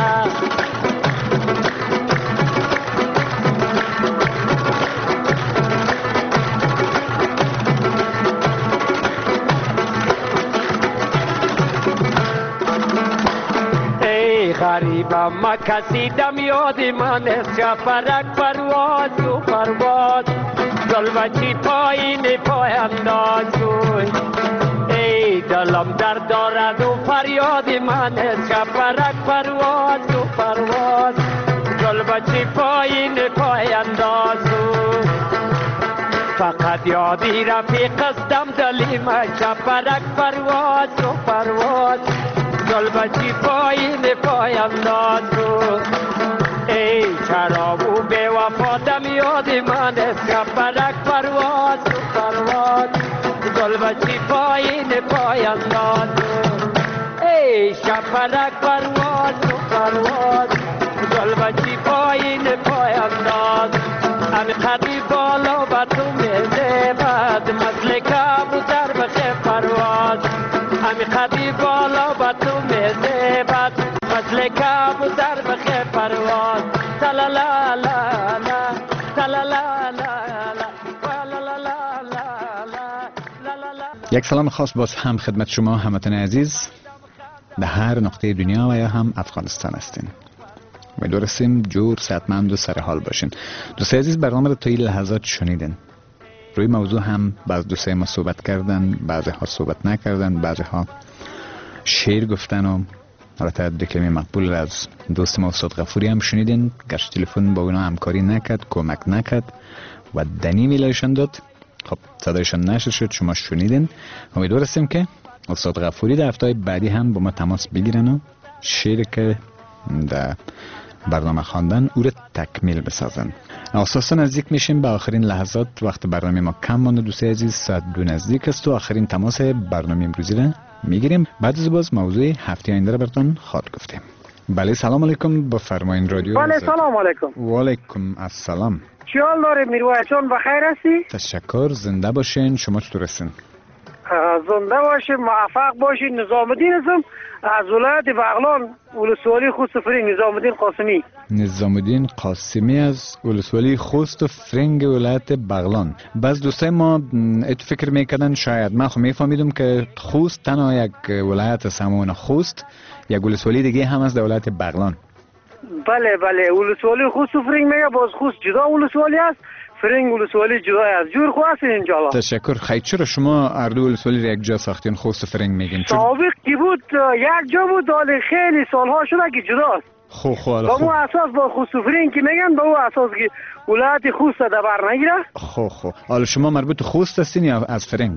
غریبم ما کسی دم یاد من است شپرک پرواز و پرواز گل بچی پایین پایم نازوی ای دلم درد دارد و فریاد من است شپرک پرواز و پرواز گل بچی پایین پایم نازوی فقط یادی رفیق استم دلی من شپرک پرواز و پرواز گل بچی پایین پایم نازو ای چرابو بے وفا دم یاد من است شپرک پرواز و پرواز گل بچی پایین پایم نازو ای شپرک پرواز و پرواز گل بچی پایین پایم ناز امی قدی بالا با تو میزیبد مثل کبوتر بخیر پرواز امی قدی بالا با تو میزیبد مثل کبوتر بخیر پرواز تلا لا لا لا تلا لا لا لا. یک سلام خاص باز هم خدمت شما هموطن عزیز در هر نقطه دنیا و یا هم افغانستان هستین. امیدوار هستیم جور صحتمند و سرحال باشین. دوستای عزیز برنامه رو تا این لحظات شنیدین. روی موضوع هم بعض دوستای ما صحبت کردن، بعضی ها صحبت نکردن، بعضی ها شعر گفتن و البته دو کلمه مقبول از دوست ما استاد غفوری هم شنیدین. گرچه تلفن با اونا همکاری نکرد، کمک نکرد و دنی میلایشان داد. خب صدایشان نشر شد، شما شنیدین. امیدوار هستیم که استاد غفوری در هفته‌های بعدی هم با ما تماس بگیرن و شعر که در برنامه خواندن او را تکمیل بسازن. اساسا نزدیک میشیم به آخرین لحظات. وقت برنامه ما کم مانده دوستای عزیز، ساعت دو نزدیک است و آخرین تماس برنامه امروزی را میگیریم. بعد از باز موضوع هفته آینده را براتون خواهد گفتیم. بله سلام علیکم، با فرمایین رادیو. بله سلام علیکم. و علیکم السلام. چی حال داری میروایت جان، بخیر هستی؟ تشکر، زنده باشین. شما چطور هستین؟ زنده باشین، موفق باشین. نظام الدین هستم از ولایت بغلان، ولسوالی خوست فرنگ. نظام الدین قاسمی. نظام الدین قاسمی از ولسوالی خوست و فرنگ ولایت بغلان. بعض دوستای ما ات فکر میکردن، شاید من خو میفهمیدم که خوست تنها یک ولایت سمون خوست، یک ولسوالی دیگه هم از ولایت بغلان. بله بله، ولسوالی خوست و فرنگ میگه، باز خوست جدا ولسوالی است، فرنگ ولسوالی جدا است. جور خو هستین انشالله. تشکر. خیلی چرا شما اردو ولسوالی را یک جا ساختین، خوست و فرنگ میگین؟ سابق کی بود یک جا بود، ولی خیلی سالها شده که جداست. خو خو با مو اساس با خوست و فرنگ که میگن، با او اساس که ولایت خوست در بر نگیره. خو خو حالا شما مربوط خوست هستین یا از فرنگ؟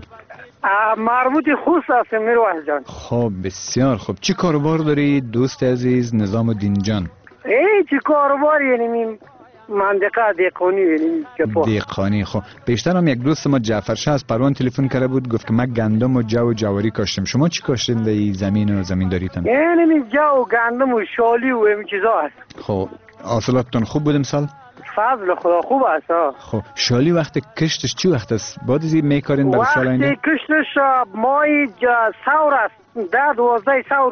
مربوط خوست هستیم میروایت جان. خب بسیار خوب. چی کاروبار داری دوست عزیز نظام الدین جان؟ ای چی کاروبار؟ یعنی منطقه دیقانی، یعنی چپا دیقانی. خب بیشتر هم یک دوست ما جعفر شاه از پروان تلفن کرده بود، گفت که من گندم و جو و جواری کاشتم. شما چی کاشتین در این زمین و زمینداریتان؟ یعنی جو گندم و شالی و این چیزا هست. خب حاصلاتتون خوب بود امسال؟ فضل خدا خوب است. خب شالی وقت کشتش چی وقت است؟ بعد از این میکارین برای سال آینده؟ وقتی کشتش مای سور است، ده دوازده سور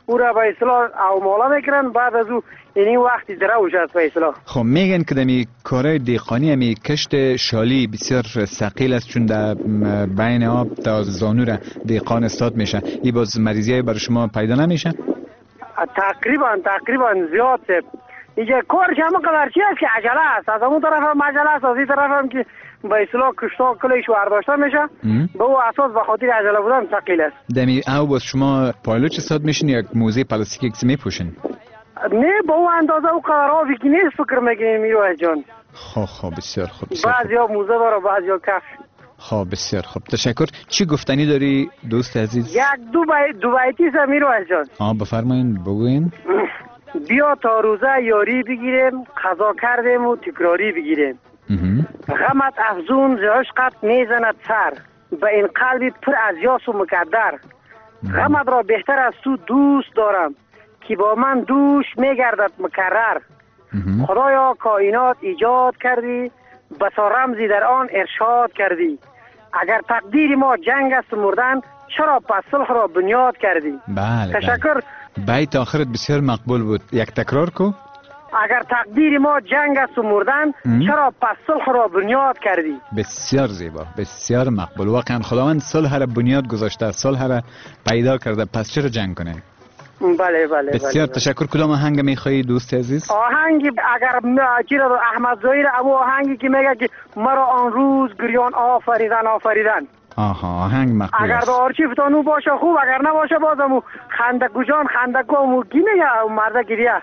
او را به اصطلاح او مالا میکنن، بعد از او این وقتی دروش است به اصطلاح. خب میگن که دمی کارهای دیقانی همی کشت شالی بسیار ثقیل است، چون در بین آب تا زانو را دیقان استاد میشه. این باز مریضی برای شما پیدا نمیشه؟ تقریبا تقریبا زیاد سه اینجا کارش همه قدر چی است که عجله است، از اون طرف هم عجله است، از این طرف هم که به اصطلاح کشتا کلیش ورداشته میشه، به او اساس به خاطر عجله بودن ثقیل است. دمی او باز شما پایلوچ استاد میشین یا موزه پلاستیکی کسی میپوشین؟ نه به او اندازه او قدر آبی که نیست فکر میکنیم میروه جان. خب خب بسیار خوب. بعضی ها موزه داره، بعضی ها کف. خب بسیار خوب، تشکر. چی گفتنی داری دوست عزیز؟ یک دو بای دو بایتی است میروه جان. آ بفرمایین بگوین. بیا تا روزه یاری بگیریم، قضا کردیم و تکراری بگیریم. غمت افزون ز عشقت میزند سر، به این قلبی پر از یاس و مقدر. غمت را بهتر از تو دوست دارم، که با من دوش میگردد مکرر. خدایا کائنات ایجاد کردی، بسا رمزی در آن ارشاد کردی. اگر تقدیر ما جنگ است مردن، چرا پس صلح را بنیاد کردی؟ بله تشکر. بیت آخرت بسیار مقبول بود، یک تکرار کو. اگر تقدیر ما جنگ است و مردن، چرا پس صلح را بنیاد کردی؟ بسیار زیبا، بسیار مقبول. واقعا خداوند صلح را بنیاد گذاشته، صلح را پیدا کرده، پس چرا جنگ کنه؟ بله بله. بسیار بله تشکر. کدام آهنگ میخوایی دوست عزیز؟ آهنگی اگر چیرا احمد ظاهر ابو آهنگی که میگه که مرا آن روز گریان آفریدن آفریدن. آها آهنگ مقبول اگر است. به آرچیف تانو باشه خوب، اگر نباشه بازمو خندگو جان خندگو مو کی میگه مرده گریه.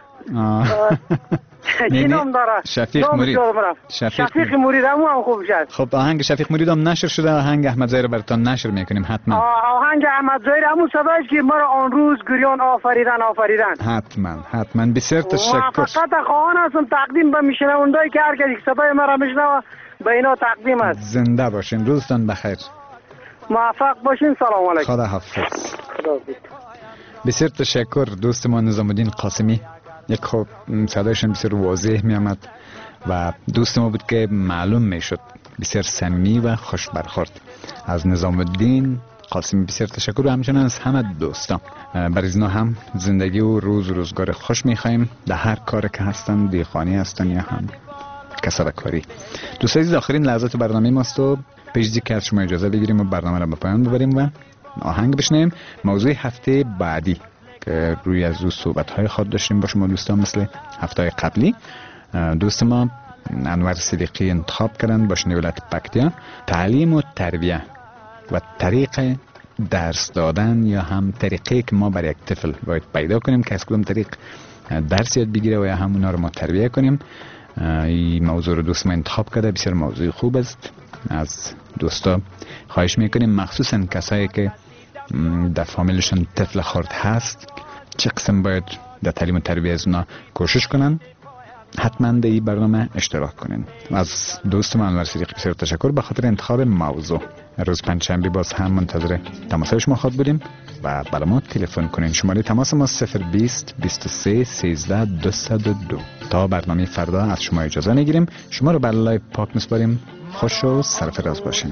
چی نام داره؟ شفیق مرید. شفیق, شفیق مرید هم خوب شد. خب آهنگ شفیق مرید هم نشر شده، آهنگ احمد ظاهر براتون نشر میکنیم حتما. آهنگ احمد ظاهر همون صدایش که مرا آن روز گریان آفریدن آفریدن. حتما حتما. بسیار تشکر. فقط خواهان هستم تقدیم به میشنوندایی که هر کسی صدای مرا میشنوه به اینا تقدیم است. زنده باشین، روزتان بخیر. موفق باشین. سلام علیکم. خدا حافظ. خدا حافظ. بسیار تشکر دوست ما نظام الدین قاسمی. یک خب صدایشان بسیار واضح می آمد و دوست ما بود که معلوم می شد، بسیار صمیمی و خوش برخورد. از نظام الدین قاسمی بسیار تشکر و همچنان از همه دوستان. برای اینا هم زندگی و روز روزگار خوش می خواهیم در هر کار که هستن، دیخانی هستن یا هم کسب کاری. دوست عزیز آخرین لحظات برنامه ماست و پیشی که از شما اجازه بگیریم و برنامه را به پایان ببریم و آهنگ بشنویم. موضوع هفته بعدی که روی از او صحبت‌های خود داشتیم با شما دوستان مثل هفته قبلی، دوست ما انور صدیقی انتخاب کردن با شنی ولایت پکتیا، تعلیم و تربیه و طریق درس دادن یا هم طریقی که ما برای یک طفل باید پیدا کنیم که از کدام طریق درس یاد بگیره و یا هم اونا رو ما تربیه کنیم. این موضوع رو دوست ما انتخاب کرده، بسیار موضوع خوب است. از دوستا خواهش میکنیم مخصوصا کسایی که در فامیلشون طفل خرد هست چه قسم باید در تعلیم و تربیت از اونا کوشش کنن، حتما در این برنامه اشتراک کنین. از دوست من انور صدیقی بسیار تشکر به خاطر انتخاب موضوع. روز پنجشنبه باز هم منتظر تماسهای شما خواهد بودیم و برای ما تلفن کنین. شماره تماس ما صفر بیست بیست و سه سیزده دویست و دو. تا برنامه فردا از شما اجازه میگیریم. شما رو بر لای پاک میسپاریم. خوش و سرفراز باشین.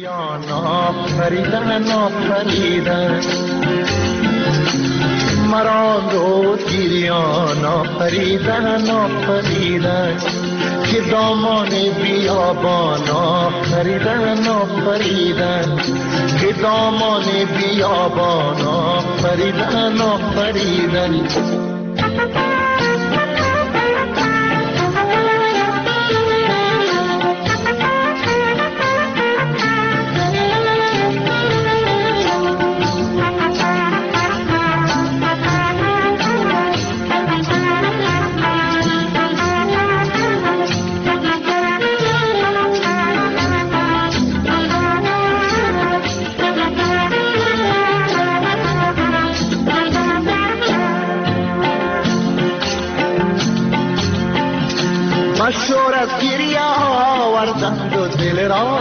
مرا رو گیریان آفریدن آفریدن که دامان بیابان آفریدن آفریدن که دامان بیابان آفریدن آفریدن. مشور از گریه آوردند و دل را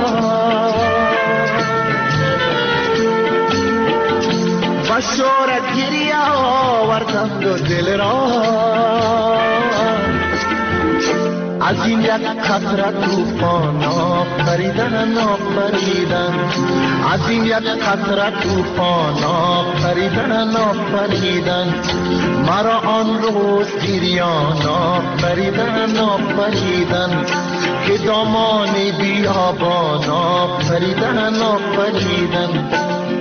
مشور از گریه آوردند و دل را از این یک قطره توفان آفریدن آفریدن از این یک قطره توفان آفریدن آفریدن مرا آن روز گریان آفریدن آفریدن که دامان بیابان آفریدن آفریدن